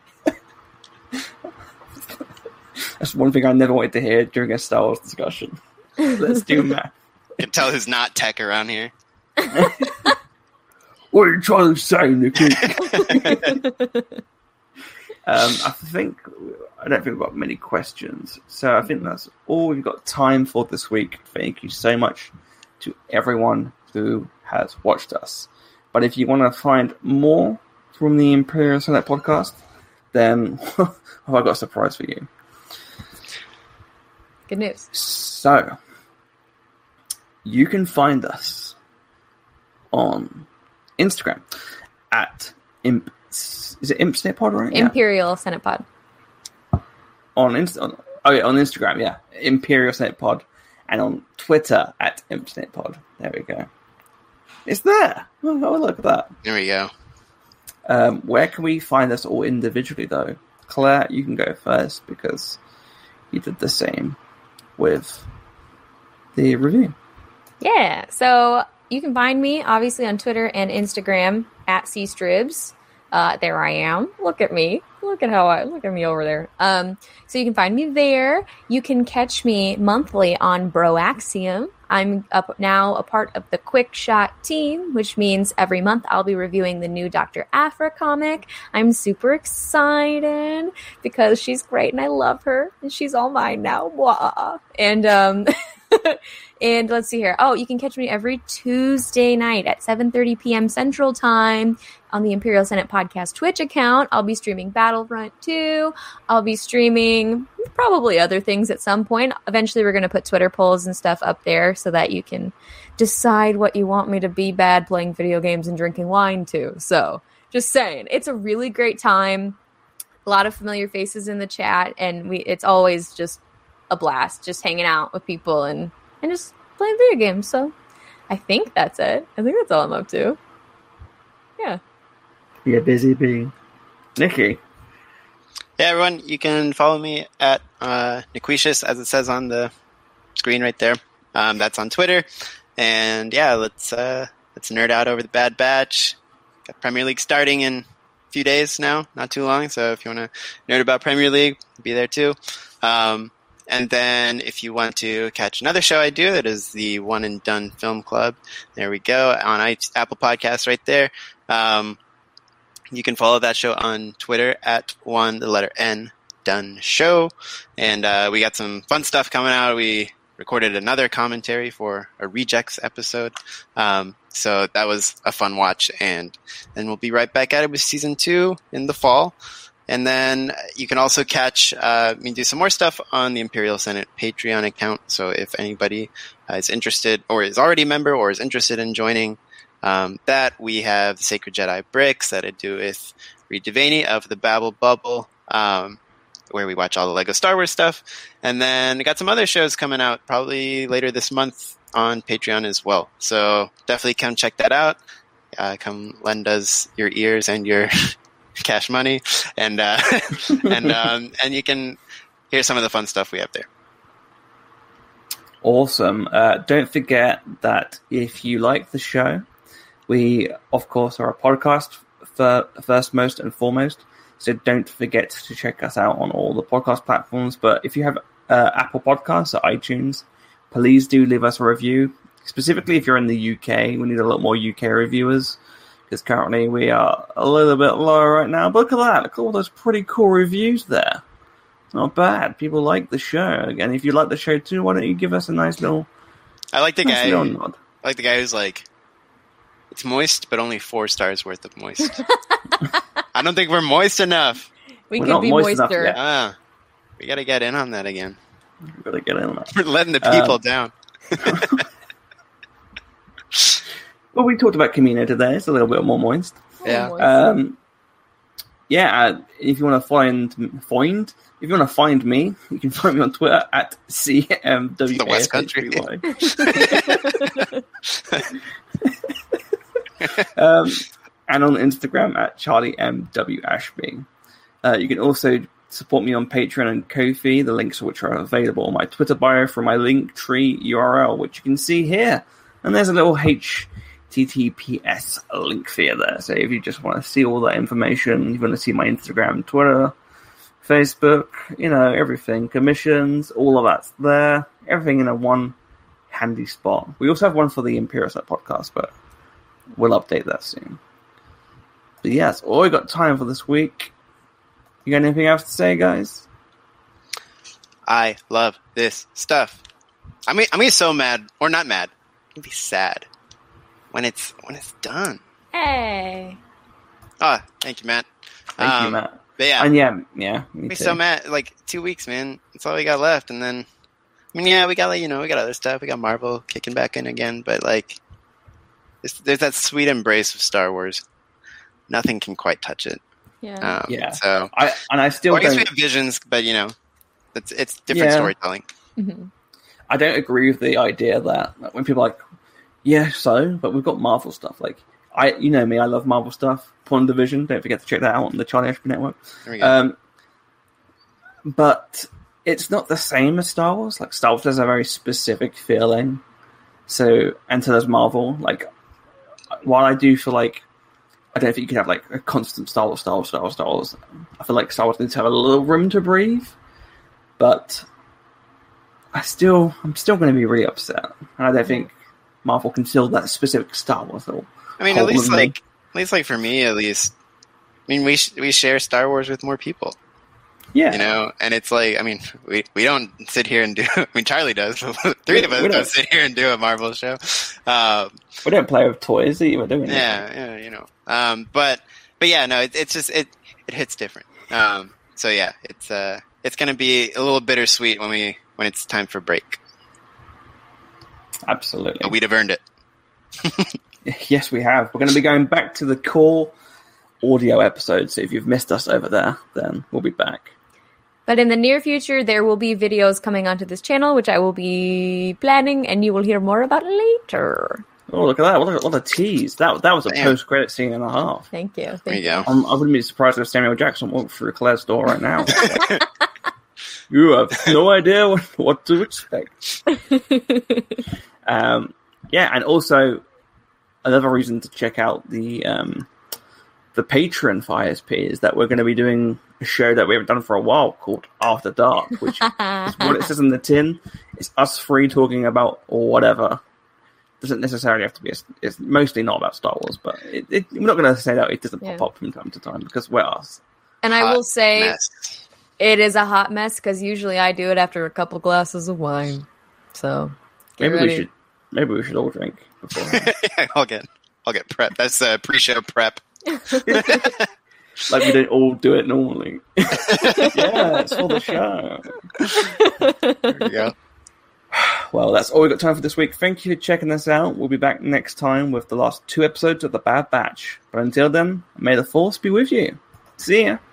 That's one thing I never wanted to hear during a Star Wars discussion. Let's do math. You can tell who's not tech around here. What are you trying to say, Nikki? I don't think we've got many questions, so I think that's all we've got time for this week. Thank you so much to everyone who has watched us. But if you want to find more from the Imperial Senate podcast, then I've got a surprise for you. Good news. So, you can find us on Instagram at is it Imp Senate Pod, right? Imperial Senate Pod. On Instagram, Imperial Senate Pod, and on Twitter at Imp Senate Pod. There we go. It's there. Oh, look at that. There we go. Where can we find us all individually, though? Claire, you can go first because you did the same with the review. Yeah, so you can find me, obviously, on Twitter and Instagram at cstribs. There I am. Look at me. Look at me over there. So you can find me there. You can catch me monthly on Broaxium. I'm now a part of the Quick Shot team, which means every month I'll be reviewing the new Dr. Aphra comic. I'm super excited because she's great and I love her and she's all mine now. Blah. And and let's see here. Oh, you can catch me every Tuesday night at 7:30 p.m. Central Time on the Imperial Senate Podcast Twitch account. I'll be streaming Battlefront 2. I'll be streaming probably other things at some point. Eventually, we're going to put Twitter polls and stuff up there so that you can decide what you want me to be bad playing video games and drinking wine to. So, just saying. It's a really great time. A lot of familiar faces in the chat, and it's always just a blast just hanging out with people and just playing video games. So I think that's it. I think that's all I'm up to. Yeah. Be a busy bee. Nikki. Yeah, everyone, you can follow me at Nequitius, as it says on the screen right there. That's on Twitter. And yeah, let's nerd out over the Bad Batch. Got Premier League starting in a few days now, not too long. So if you want to nerd about Premier League, be there too. And then if you want to catch another show I do, that is the One and Done Film Club. There we go, on Apple Podcasts right there. You can follow that show on Twitter at N Done Show. And we got some fun stuff coming out. We recorded another commentary for a Rejects episode. So that was a fun watch. And then we'll be right back at it with Season 2 in the fall. And then you can also catch me do some more stuff on the Imperial Senate Patreon account. So if anybody is interested or is already a member or is interested in joining that, we have the Sacred Jedi Bricks that I do with Reed Devaney of the Babble Bubble, where we watch all the Lego Star Wars stuff. And then I got some other shows coming out probably later this month on Patreon as well. So definitely come check that out. Come lend us your ears and your cash money, and you can hear some of the fun stuff we have there. Awesome. Don't forget that if you like the show, we, of course, are a podcast for first, most, and foremost. So don't forget to check us out on all the podcast platforms. But if you have Apple Podcasts or iTunes, please do leave us a review. Specifically, if you're in the UK, we need a lot more UK reviewers. Because currently we are a little bit low right now. But look at that. Look at all those pretty cool reviews there. Not bad. People like the show. And if you like the show too, why don't you give us a nice little... I like the nice guy. nod. I like the guy who's like, it's moist, but only 4 stars worth of moist. I don't think we're moist enough. We We're could not be moist enough moister. yet. We got to get in on that again. We've got to get in on that. We're letting the people down. Well, we talked about Camino today. It's a little bit more moist. Yeah. If you want to find me, you can find me on Twitter at CMWASHBY. The West Country. And on Instagram at CharlieMWAshby. You can also support me on Patreon and Ko-fi, the links of which are available on my Twitter bio from my Linktree URL, which you can see here. And there's a little HTTPS link for you there. So if you just want to see all that information, you want to see my Instagram, Twitter, Facebook, everything, commissions, all of that's there. Everything in a one handy spot. We also have one for the Imperial Set podcast, but we'll update that soon. But yes, all we got time for this week. You got anything else to say, guys? I love this stuff. I'm gonna be so mad, or not mad. I'm gonna be sad when it's done. Hey. Oh, thank you, Matt. Thank you, Matt. But yeah, And me I'm too. so mad. Like 2 weeks, man. That's all we got left, and then we got we got other stuff. We got Marvel kicking back in again, but like, there's that sweet embrace of Star Wars. Nothing can quite touch it. Yeah. So I still I guess we don't. have visions, but it's different storytelling. Mm-hmm. I don't agree with the idea that when people are like, yeah, but we've got Marvel stuff. Like, me, I love Marvel stuff. Pawn Division, don't forget to check that out on the Charlie Ashby Network. There we go. But it's not the same as Star Wars. Like, Star Wars has a very specific feeling. So does Marvel. Like, while I do feel like I don't think you can have like a constant Star Wars. I feel like Star Wars needs to have a little room to breathe. But I'm still going to be really upset. And I don't think Marvel can fill that specific Star Wars. I mean, at least for me, at least. I mean, we share Star Wars with more people. Yeah. And it's like, I mean, we don't sit here and do. I mean, Charlie does. But 3 of us don't sit here and do a Marvel show. We don't play with toys either, do we? Yeah. But yeah, no, it's just it hits different. So yeah, it's gonna be a little bittersweet when it's time for break. Absolutely. But we'd have earned it. Yes, we have. We're going to be going back to the core audio episodes. So if you've missed us over there, then we'll be back. But in the near future, there will be videos coming onto this channel, which I will be planning, and you will hear more about later. Oh, look at that. What a tease. That was a post-credit scene and a half. Thank you. There you go. I wouldn't be surprised if Samuel Jackson walked through Claire's door right now. You have no idea what to expect. And also another reason to check out the Patreon for ISP is that we're going to be doing a show that we haven't done for a while called After Dark, which is what it says in the tin. It's us three talking about whatever. Doesn't necessarily have to be. It's mostly not about Star Wars, but we're not going to say that it doesn't pop up from time to time because we're us. And I will say mess. It is a hot mess because usually I do it after a couple glasses of wine. So maybe we should all drink beforehand. I'll get prep. That's pre-show prep. Like we don't all do it normally. Yeah, it's for the show. There you go. Well, that's all we've got time for this week. Thank you for checking us out. We'll be back next time with the last 2 episodes of The Bad Batch. But until then, may the Force be with you. See ya.